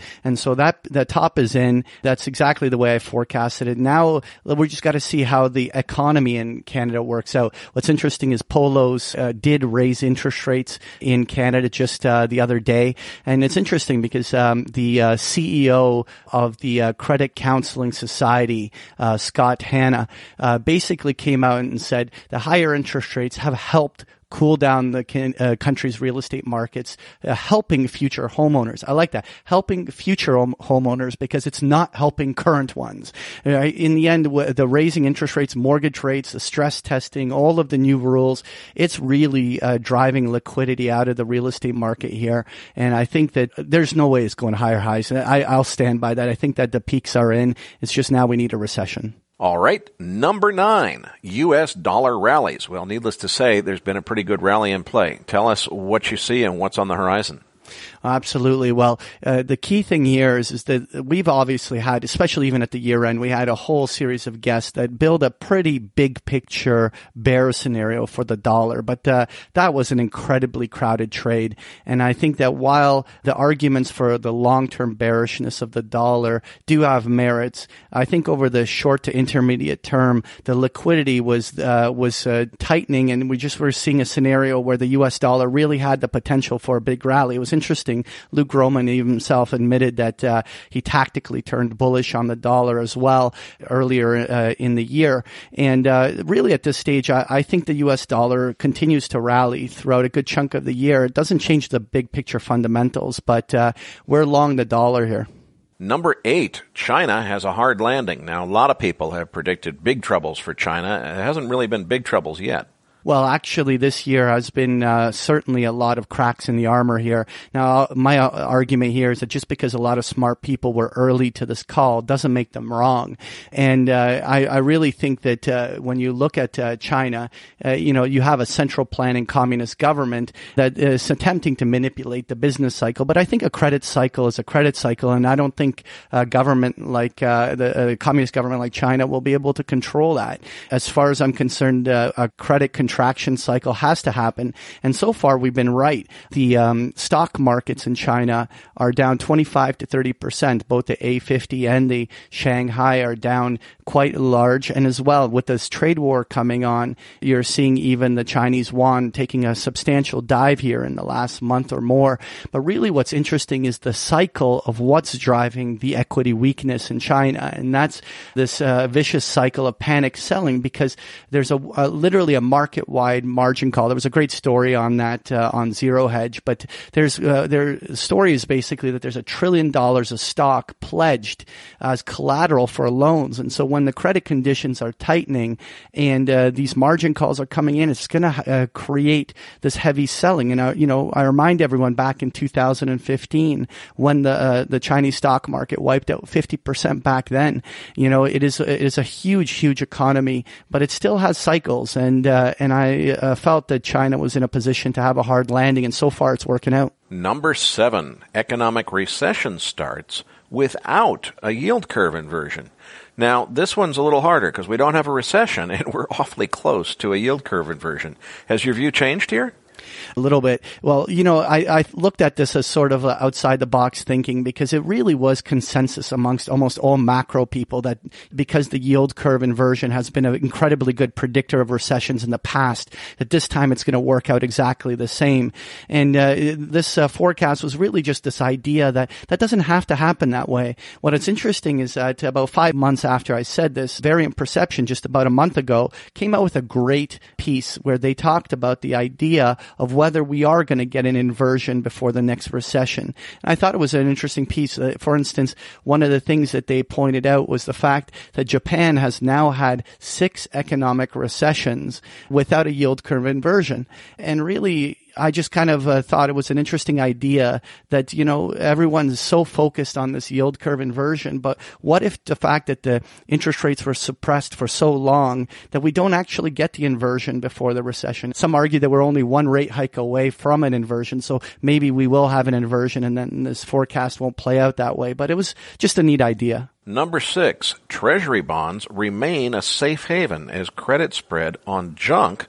so that the top is in. That's exactly the way I forecasted it. Now we just got to see how the economy in Canada works out. What's interesting is Polos uh, did raise interest rates in Canada just uh, the other day, and it's interesting because um, the uh, C E O of the uh, Credit Counseling Society, uh, Scott Hanna, uh, basically came out and said the higher interest rates have helped cool down the can, uh, country's real estate markets, uh, helping future homeowners. I like that. Helping future home- homeowners because it's not helping current ones. Uh, in the end, w- the raising interest rates, mortgage rates, the stress testing, all of the new rules, it's really uh, driving liquidity out of the real estate market here. And I think that there's no way it's going higher highs. I, I'll stand by that. I think that the peaks are in. It's just now we need a recession. All right, number nine, U S dollar rallies. Well, needless to say, there's been a pretty good rally in play. Tell us what you see and what's on the horizon. Absolutely. Well, uh, the key thing here is, is that we've obviously had, especially even at the year end, we had a whole series of guests that build a pretty big picture bear scenario for the dollar. But uh, that was an incredibly crowded trade. And I think that while the arguments for the long-term bearishness of the dollar do have merits, I think over the short to intermediate term, the liquidity was uh, was uh, tightening, and we just were seeing a scenario where the U S dollar really had the potential for a big rally. It was interesting. Luke Gromen himself admitted that uh, he tactically turned bullish on the dollar as well earlier uh, in the year. And uh, really at this stage, I, I think the U S dollar continues to rally throughout a good chunk of the year. It doesn't change the big picture fundamentals, but uh, we're long the dollar here. Number eight, China has a hard landing. Now, a lot of people have predicted big troubles for China. It hasn't really been big troubles yet. Well, actually, this year has been uh, certainly a lot of cracks in the armor here. Now, my uh, argument here is that just because a lot of smart people were early to this call doesn't make them wrong. And uh, I, I really think that uh, when you look at uh, China, uh, you know, you have a central planning communist government that is attempting to manipulate the business cycle. But I think a credit cycle is a credit cycle, and I don't think a government like uh, the uh, communist government like China will be able to control that. As far as I'm concerned, uh, a credit control contraction cycle has to happen. And so far, we've been right. The um, stock markets in China are down twenty-five to thirty percent. Both the A fifty and the Shanghai are down quite large. And as well, with this trade war coming on, you're seeing even the Chinese yuan taking a substantial dive here in the last month or more. But really what's interesting is the cycle of what's driving the equity weakness in China. And that's this uh, vicious cycle of panic selling, because there's a, a literally a market-wide margin call. There was a great story on that uh, on Zero Hedge, but there's uh, their story is basically that there's a trillion dollars of stock pledged as collateral for loans. And so when the credit conditions are tightening and uh, these margin calls are coming in, it's going to uh, create this heavy selling. And uh, you know, I remind everyone back in two thousand fifteen when the uh, the Chinese stock market wiped out fifty percent back then. You know, it is it is a huge, huge economy, but it still has cycles. And uh, and I uh, felt that China was in a position to have a hard landing, and so far it's working out. Number seven, economic recession starts without a yield curve inversion. Now, this one's a little harder because we don't have a recession and we're awfully close to a yield curve inversion. Has your view changed here? A little bit. Well, you know, I, I looked at this as sort of outside the box thinking, because it really was consensus amongst almost all macro people that because the yield curve inversion has been an incredibly good predictor of recessions in the past, that this time it's going to work out exactly the same. And uh, this uh, forecast was really just this idea that that doesn't have to happen that way. What is interesting is that about five months after I said this, Variant Perception, just about a month ago, came out with a great piece where they talked about the idea of whether we are going to get an inversion before the next recession. And I thought it was an interesting piece. Uh, for instance, one of the things that they pointed out was the fact that Japan has now had six economic recessions without a yield curve inversion. And really, I just kind of uh, thought it was an interesting idea that, you know, everyone's so focused on this yield curve inversion, but what if the fact that the interest rates were suppressed for so long that we don't actually get the inversion before the recession? Some argue that we're only one rate hike away from an inversion, so maybe we will have an inversion and then this forecast won't play out that way, but it was just a neat idea. Number six, Treasury bonds remain a safe haven as credit spread on junk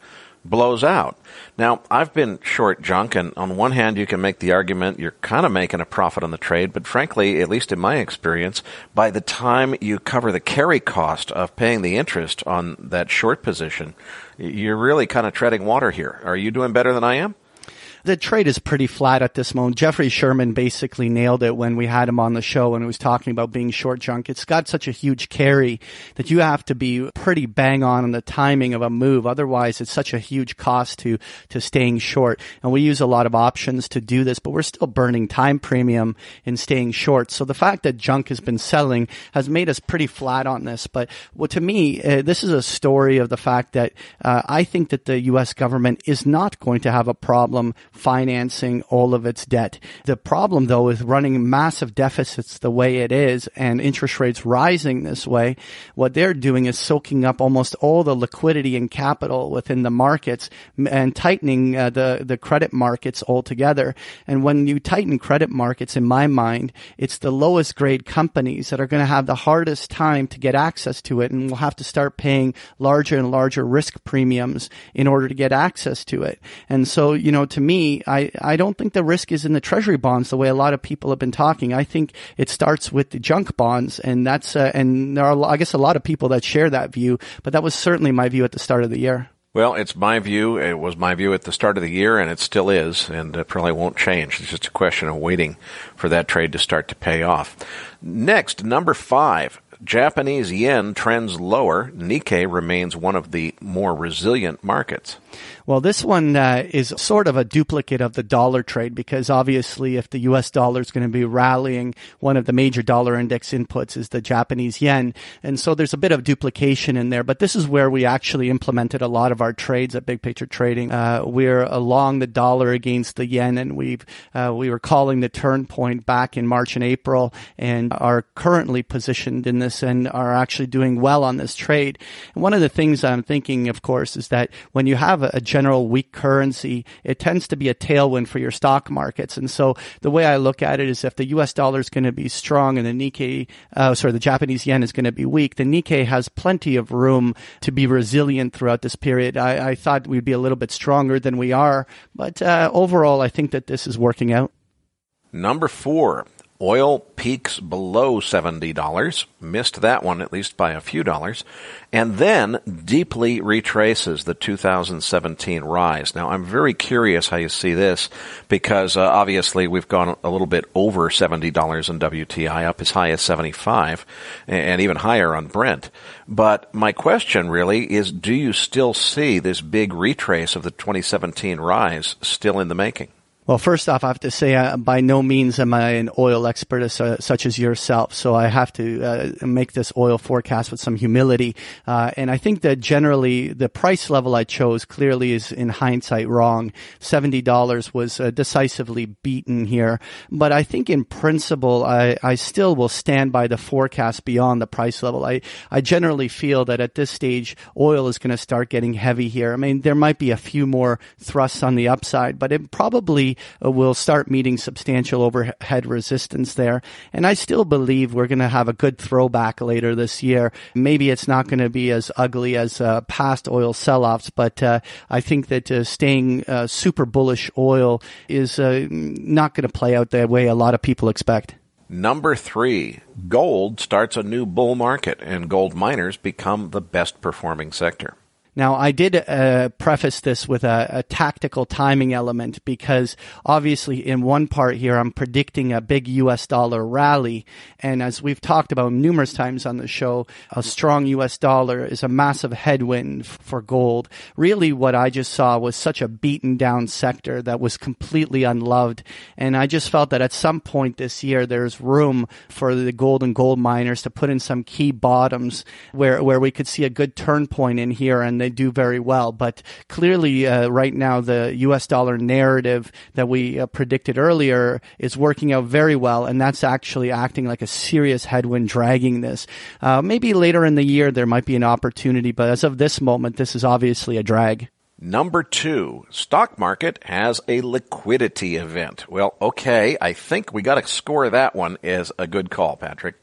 blows out. Now, I've been short junk, and on one hand, you can make the argument you're kind of making a profit on the trade, but frankly, at least in my experience, by the time you cover the carry cost of paying the interest on that short position, you're really kind of treading water here. Are you doing better than I am? The trade is pretty flat at this moment. Jeffrey Sherman basically nailed it when we had him on the show and he was talking about being short junk. It's got such a huge carry that you have to be pretty bang on on the timing of a move. Otherwise, it's such a huge cost to, to staying short. And we use a lot of options to do this, but we're still burning time premium in staying short. So the fact that junk has been selling has made us pretty flat on this. But well, to me, uh, this is a story of the fact that uh, I think that the U S government is not going to have a problem financing all of its debt. The problem, though, with running massive deficits the way it is and interest rates rising this way, what they're doing is soaking up almost all the liquidity and capital within the markets and tightening uh, the, the credit markets altogether. And when you tighten credit markets, in my mind, it's the lowest grade companies that are going to have the hardest time to get access to it and will have to start paying larger and larger risk premiums in order to get access to it. And so, you know, to me, I, I don't think the risk is in the treasury bonds the way a lot of people have been talking. I think it starts with the junk bonds, and that's uh, and there are, I guess, a lot of people that share that view, but that was certainly my view at the start of the year. Well, it's my view. It was my view at the start of the year, and it still is, and it probably won't change. It's just a question of waiting for that trade to start to pay off. Next, number five. Japanese yen trends lower. Nikkei remains one of the more resilient markets. Well, this one uh, is sort of a duplicate of the dollar trade because obviously if the U S dollar is going to be rallying, one of the major dollar index inputs is the Japanese yen. And so there's a bit of duplication in there. But this is where we actually implemented a lot of our trades at Big Picture Trading. Uh, we're along the dollar against the yen, and we've uh, we were calling the turn point back in March and April and are currently positioned in this and are actually doing well on this trade. And one of the things I'm thinking, of course, is that when you have a, a general weak currency, it tends to be a tailwind for your stock markets. And so the way I look at it is if the U S dollar is going to be strong and the Nikkei, uh, sorry, the Japanese yen is going to be weak, the Nikkei has plenty of room to be resilient throughout this period. I, I thought we'd be a little bit stronger than we are, but uh, overall, I think that this is working out. Number four. Oil peaks below seventy dollars, missed that one at least by a few dollars, and then deeply retraces the two thousand seventeen rise. Now, I'm very curious how you see this because uh, obviously we've gone a little bit over seventy dollars in W T I, up as high as seventy-five and even higher on Brent. But my question really is, do you still see this big retrace of the twenty seventeen rise still in the making? Well, first off, I have to say, uh, by no means am I an oil expert as, uh, such as yourself, so I have to uh, make this oil forecast with some humility. Uh, and I think that generally the price level I chose clearly is, in hindsight, wrong. seventy dollars was uh, decisively beaten here. But I think in principle, I, I still will stand by the forecast beyond the price level. I, I generally feel that at this stage, oil is going to start getting heavy here. I mean, there might be a few more thrusts on the upside, but it probably Uh, we'll start meeting substantial overhead resistance there. And I still believe we're going to have a good throwback later this year. Maybe it's not going to be as ugly as uh, past oil sell-offs, but uh, I think that uh, staying uh, super bullish oil is uh, not going to play out the way a lot of people expect. Number three, gold starts a new bull market, and gold miners become the best performing sector. Now, I did uh, preface this with a, a tactical timing element because obviously in one part here, I'm predicting a big U S dollar rally. And as we've talked about numerous times on the show, a strong U S dollar is a massive headwind f- for gold. Really, what I just saw was such a beaten down sector that was completely unloved. And I just felt that at some point this year, there's room for the gold and gold miners to put in some key bottoms where, where we could see a good turn point in here and they do very well. But clearly, uh, right now, the U S dollar narrative that we uh, predicted earlier is working out very well, and that's actually acting like a serious headwind dragging this. Uh, maybe later in the year, there might be an opportunity, but as of this moment, this is obviously a drag. Number two, stock market has a liquidity event. Well, okay, I think we got to score that one as a good call, Patrick.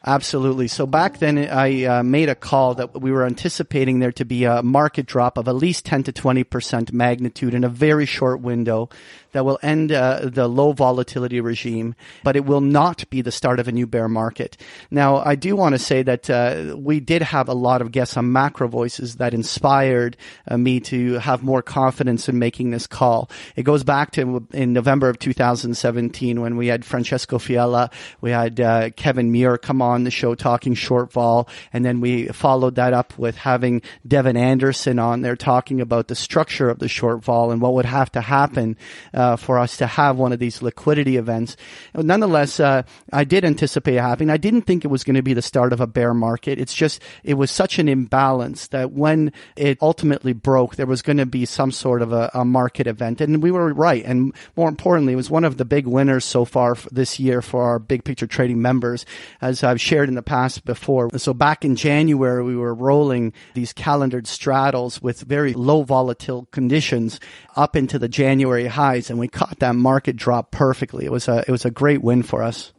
Absolutely. So back then, I uh, made a call that we were anticipating there to be a market drop of at least ten to twenty percent magnitude in a very short window that will end uh, the low volatility regime, but it will not be the start of a new bear market. Now, I do want to say that uh, we did have a lot of guests on Macro Voices that inspired uh, me to have more confidence in making this call. It goes back to in November of two thousand seventeen when we had Francesco Fiella, we had uh, Kevin Muir come on the show talking short vol, and then we followed that up with having Devin Anderson on there talking about the structure of the short vol and what would have to happen uh, for us to have one of these liquidity events. Nonetheless, uh, I did anticipate it happening. I didn't think it was going to be the start of a bear market. It's just, it was such an imbalance that when it ultimately broke, there was going to be some sort of a, a market event. And we were right. And more importantly, it was one of the big winners so far this year for our Big Picture Trading members, as I've shared in the past before. So back in January, we were rolling these calendared straddles with very low volatile conditions up into the January highs, and we caught that market drop perfectly. It was a, it was a great win for us.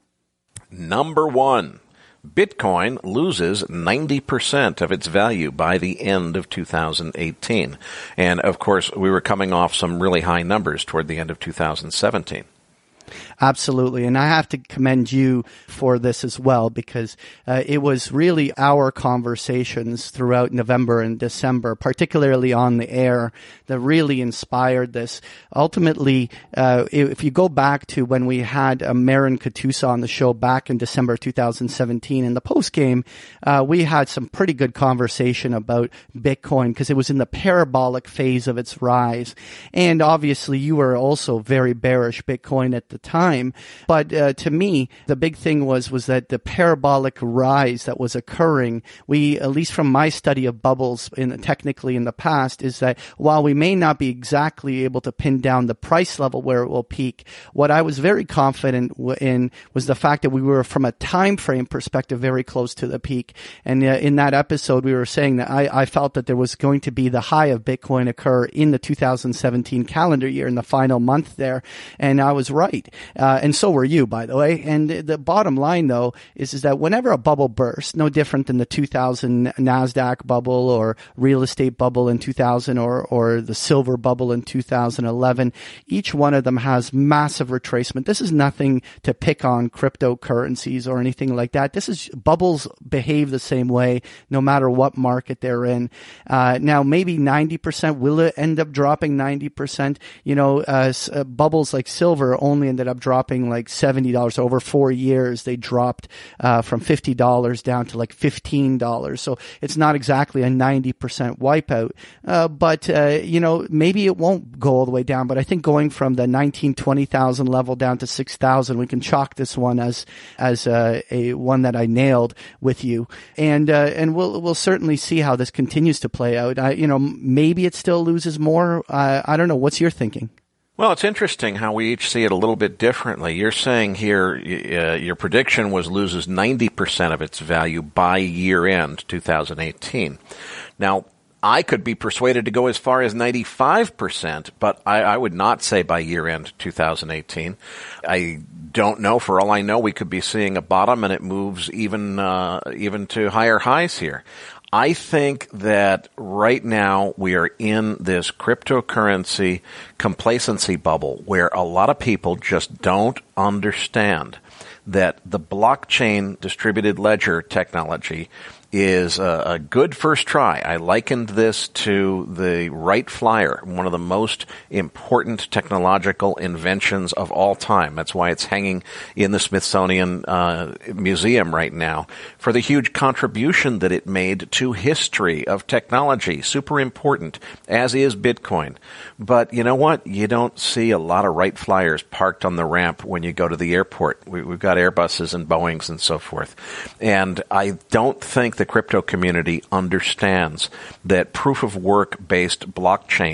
Number one, Bitcoin loses ninety percent of its value by the end of two thousand eighteen. And of course, we were coming off some really high numbers toward the end of two thousand seventeen. Absolutely. And I have to commend you for this as well, because uh, it was really our conversations throughout November and December, particularly on the air, that really inspired this. Ultimately, uh, if you go back to when we had uh, Marin Katusa on the show back in December two thousand seventeen, in the post-game, uh, we had some pretty good conversation about Bitcoin because it was in the parabolic phase of its rise. And obviously, you were also very bearish Bitcoin at the time. But uh, to me, the big thing was was that the parabolic rise that was occurring, we, at least from my study of bubbles in technically in the past, is that while we may not be exactly able to pin down the price level where it will peak, what I was very confident in was the fact that we were, from a time frame perspective, very close to the peak. And uh, in that episode, we were saying that I, I felt that there was going to be the high of Bitcoin occur in the two thousand seventeen calendar year, in the final month there. And I was right. Uh, and so were you, by the way. And the bottom line, though, is, is that whenever a bubble bursts, no different than the two thousand NASDAQ bubble or real estate bubble in two thousand or, or the silver bubble in two thousand eleven, each one of them has massive retracement. This is nothing to pick on cryptocurrencies or anything like that. This is, bubbles behave the same way no matter what market they're in. Uh, now, maybe ninety percent, will it end up dropping ninety percent? You know, uh, uh, bubbles like silver only ended up dropping like seventy dollars over four years. They dropped uh, from fifty dollars down to like fifteen dollars. So it's not exactly a ninety percent wipeout. Uh, but, uh, you know, maybe it won't go all the way down. But I think going from the nineteen, twenty thousand level down to six thousand, we can chalk this one as as uh, a one that I nailed with you. And uh, and we'll we'll certainly see how this continues to play out. I, you know, maybe it still loses more. Uh, I don't know. What's your thinking? Well, it's interesting how we each see it a little bit differently. You're saying here uh, your prediction was loses ninety percent of its value by year-end two thousand eighteen. Now, I could be persuaded to go as far as ninety-five percent, but I, I would not say by year-end two thousand eighteen. I don't know. For all I know, we could be seeing a bottom and it moves even uh, even to higher highs here. I think that right now we are in this cryptocurrency complacency bubble where a lot of people just don't understand that the blockchain distributed ledger technology is a, a good first try. I likened this to the Wright Flyer, one of the most important technological inventions of all time. That's why it's hanging in the Smithsonian uh, Museum right now, for the huge contribution that it made to history of technology. Super important, as is Bitcoin. But you know what? You don't see a lot of Wright Flyers parked on the ramp when you go to the airport. We, we've got Airbuses and Boeings and so forth. And I don't think the crypto community understands that proof of work based blockchain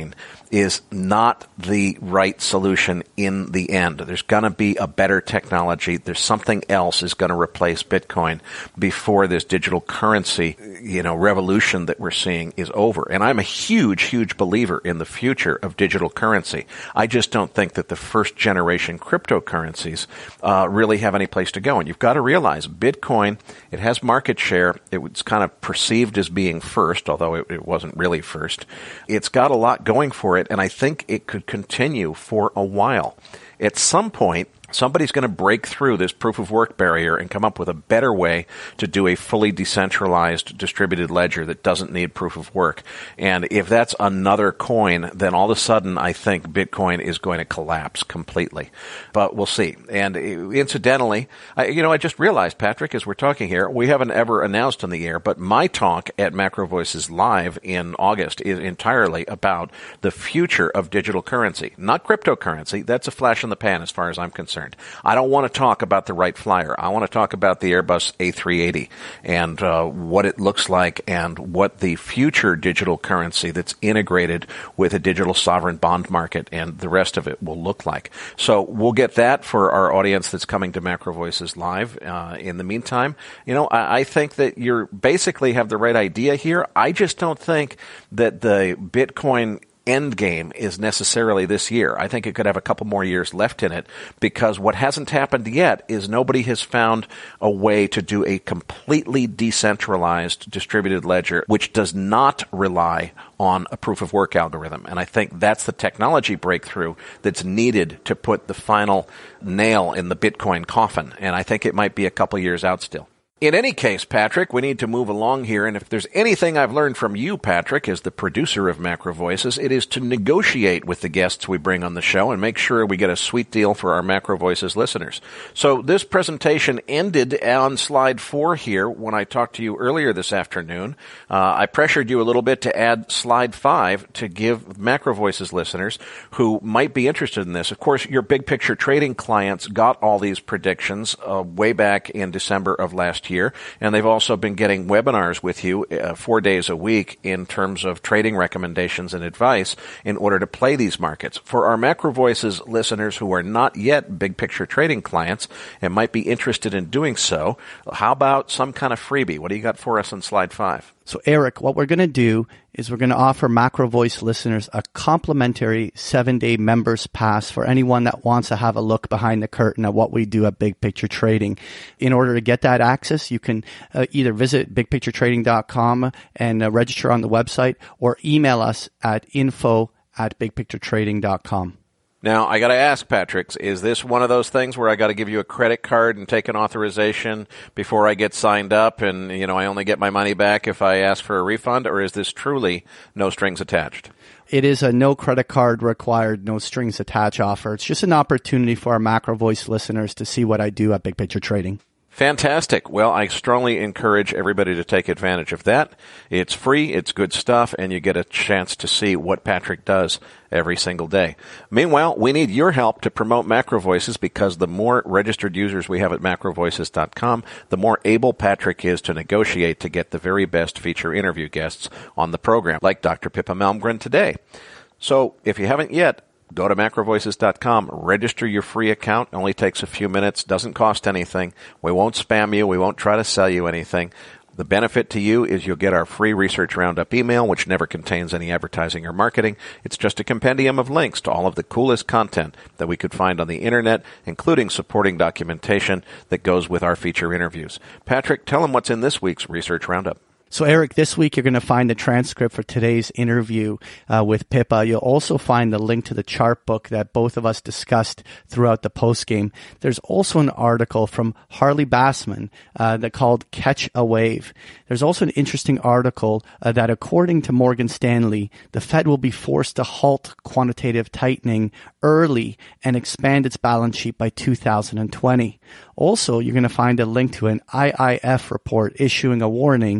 is not the right solution in the end. There's going to be a better technology. There's something else is going to replace Bitcoin before this digital currency, you know, revolution that we're seeing is over. And I'm a huge, huge believer in the future of digital currency. I just don't think that the first generation cryptocurrencies uh, really have any place to go. And you've got to realize Bitcoin, it has market share. It was kind of perceived as being first, although it, it wasn't really first. It's got a lot going for it, and I think it could continue for a while. At some point, somebody's going to break through this proof of work barrier and come up with a better way to do a fully decentralized distributed ledger that doesn't need proof of work. And if that's another coin, then all of a sudden I think Bitcoin is going to collapse completely. But we'll see. And incidentally, I, you know, I just realized, Patrick, as we're talking here, we haven't ever announced on the air, but my talk at Macro Voices Live in August is entirely about the future of digital currency, not cryptocurrency. That's a flash in the pan as far as I'm concerned. I don't want to talk about the Wright Flyer. I want to talk about the Airbus A three eighty and uh, what it looks like and what the future digital currency that's integrated with a digital sovereign bond market and the rest of it will look like. So we'll get that for our audience that's coming to Macro Voices Live. Uh, in the meantime, you know, I, I think that you basically have the right idea here. I just don't think that the Bitcoin end game is necessarily this year. I think it could have a couple more years left in it because what hasn't happened yet is nobody has found a way to do a completely decentralized distributed ledger which does not rely on a proof of work algorithm. And I think that's the technology breakthrough that's needed to put the final nail in the Bitcoin coffin. And I think it might be a couple years out still. In any case, Patrick, we need to move along here, and if there's anything I've learned from you, Patrick, as the producer of Macro Voices, it is to negotiate with the guests we bring on the show and make sure we get a sweet deal for our Macro Voices listeners. So this presentation ended on slide four here when I talked to you earlier this afternoon. Uh, I pressured you a little bit to add slide five to give Macro Voices listeners who might be interested in this. Of course, your big picture trading clients got all these predictions uh, way back in December of last year, and they've also been getting webinars with you uh, four days a week in terms of trading recommendations and advice in order to play these markets. For our Macro Voices listeners who are not yet big picture trading clients and might be interested in doing so, how about some kind of freebie? What do you got for us on slide five? So, Eric, what we're going to do is we're going to offer Macro Voice listeners a complimentary seven-day members pass for anyone that wants to have a look behind the curtain at what we do at Big Picture Trading. In order to get that access, you can uh, either visit big picture trading dot com and uh, register on the website or email us at info at big picture trading dot com. Now, I got to ask, Patrick, is this one of those things where I got to give you a credit card and take an authorization before I get signed up and, you know, I only get my money back if I ask for a refund, or is this truly no strings attached? It is a no credit card required, no strings attached offer. It's just an opportunity for our Macro Voice listeners to see what I do at Big Picture Trading. Fantastic. Well, I strongly encourage everybody to take advantage of that. It's free, it's good stuff, and you get a chance to see what Patrick does every single day. Meanwhile, we need your help to promote Macro Voices because the more registered users we have at macro voices dot com, the more able Patrick is to negotiate to get the very best feature interview guests on the program, like Doctor Pippa Malmgren today. So, if you haven't yet, go to macro voices dot com, register your free account. It only takes a few minutes, doesn't cost anything. We won't spam you. We won't try to sell you anything. The benefit to you is you'll get our free Research Roundup email, which never contains any advertising or marketing. It's just a compendium of links to all of the coolest content that we could find on the internet, including supporting documentation that goes with our feature interviews. Patrick, tell them what's in this week's Research Roundup. So, Eric, this week you're going to find the transcript for today's interview uh, with Pippa. You'll also find the link to the chart book that both of us discussed throughout the postgame. There's also an article from Harley Bassman uh, that called Catch a Wave. There's also an interesting article uh, that, according to Morgan Stanley, the Fed will be forced to halt quantitative tightening early and expand its balance sheet by two thousand twenty. Also, you're going to find a link to an I I F report issuing a warning as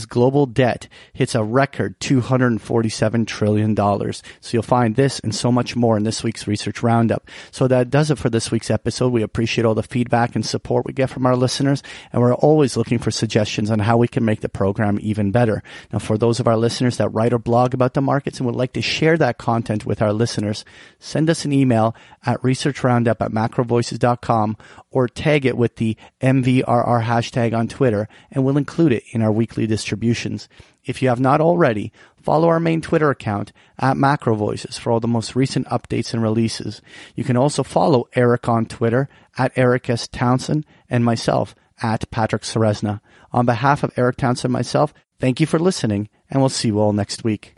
as global debt hits a record two hundred forty-seven trillion dollars. So you'll find this and so much more in this week's Research Roundup. So that does it for this week's episode. We appreciate all the feedback and support we get from our listeners, and we're always looking for suggestions on how we can make the program even better. Now, for those of our listeners that write or blog about the markets and would like to share that content with our listeners, send us an email at researchroundup at macrovoices dot com or tag it with the M V R R hashtag on Twitter, and we'll include it in our weekly distributions. If you have not already, follow our main Twitter account at MacroVoices for all the most recent updates and releases. You can also follow Eric on Twitter at Eric S. Townsend and myself at Patrick Ceresna. On behalf of Eric Townsend and myself, thank you for listening, and we'll see you all next week.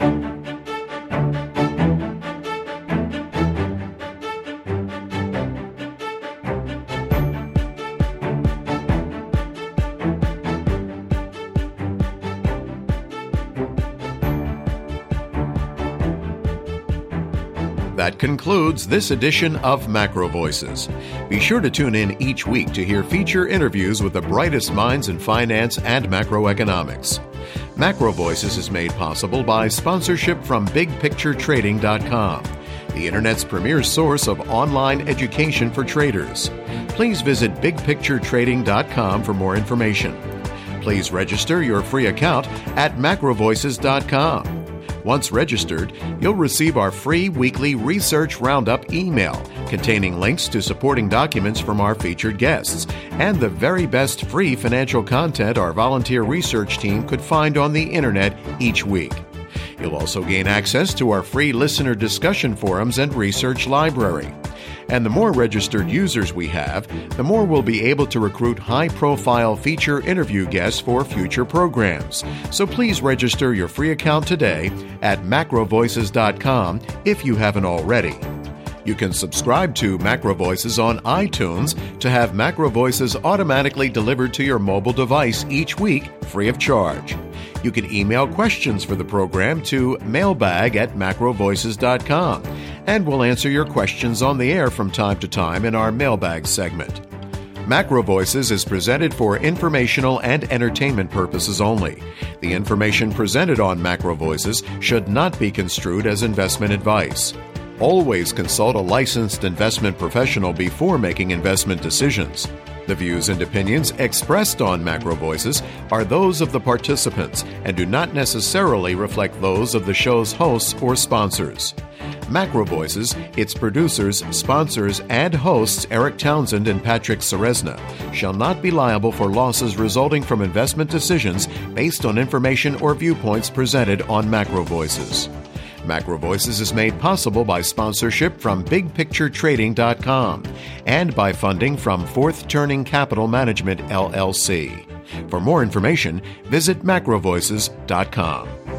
That concludes this edition of Macro Voices. Be sure to tune in each week to hear feature interviews with the brightest minds in finance and macroeconomics. Macro Voices is made possible by sponsorship from big picture trading dot com, the Internet's premier source of online education for traders. Please visit big picture trading dot com for more information. Please register your free account at macro voices dot com. Once registered, you'll receive our free weekly Research Roundup email containing links to supporting documents from our featured guests and the very best free financial content our volunteer research team could find on the Internet each week. You'll also gain access to our free listener discussion forums and research library. And the more registered users we have, the more we'll be able to recruit high-profile feature interview guests for future programs. So please register your free account today at macro voices dot com if you haven't already. You can subscribe to Macro Voices on iTunes to have Macro Voices automatically delivered to your mobile device each week free of charge. You can email questions for the program to mailbag at macro voices dot com, and we'll answer your questions on the air from time to time in our mailbag segment. Macro Voices is presented for informational and entertainment purposes only. The information presented on Macro Voices should not be construed as investment advice. Always consult a licensed investment professional before making investment decisions. The views and opinions expressed on Macro Voices are those of the participants and do not necessarily reflect those of the show's hosts or sponsors. Macro Voices, its producers, sponsors, and hosts Eric Townsend and Patrick Ceresna shall not be liable for losses resulting from investment decisions based on information or viewpoints presented on Macro Voices. Macro Voices is made possible by sponsorship from big picture trading dot com and by funding from Fourth Turning Capital Management, L L C. For more information, visit macro voices dot com.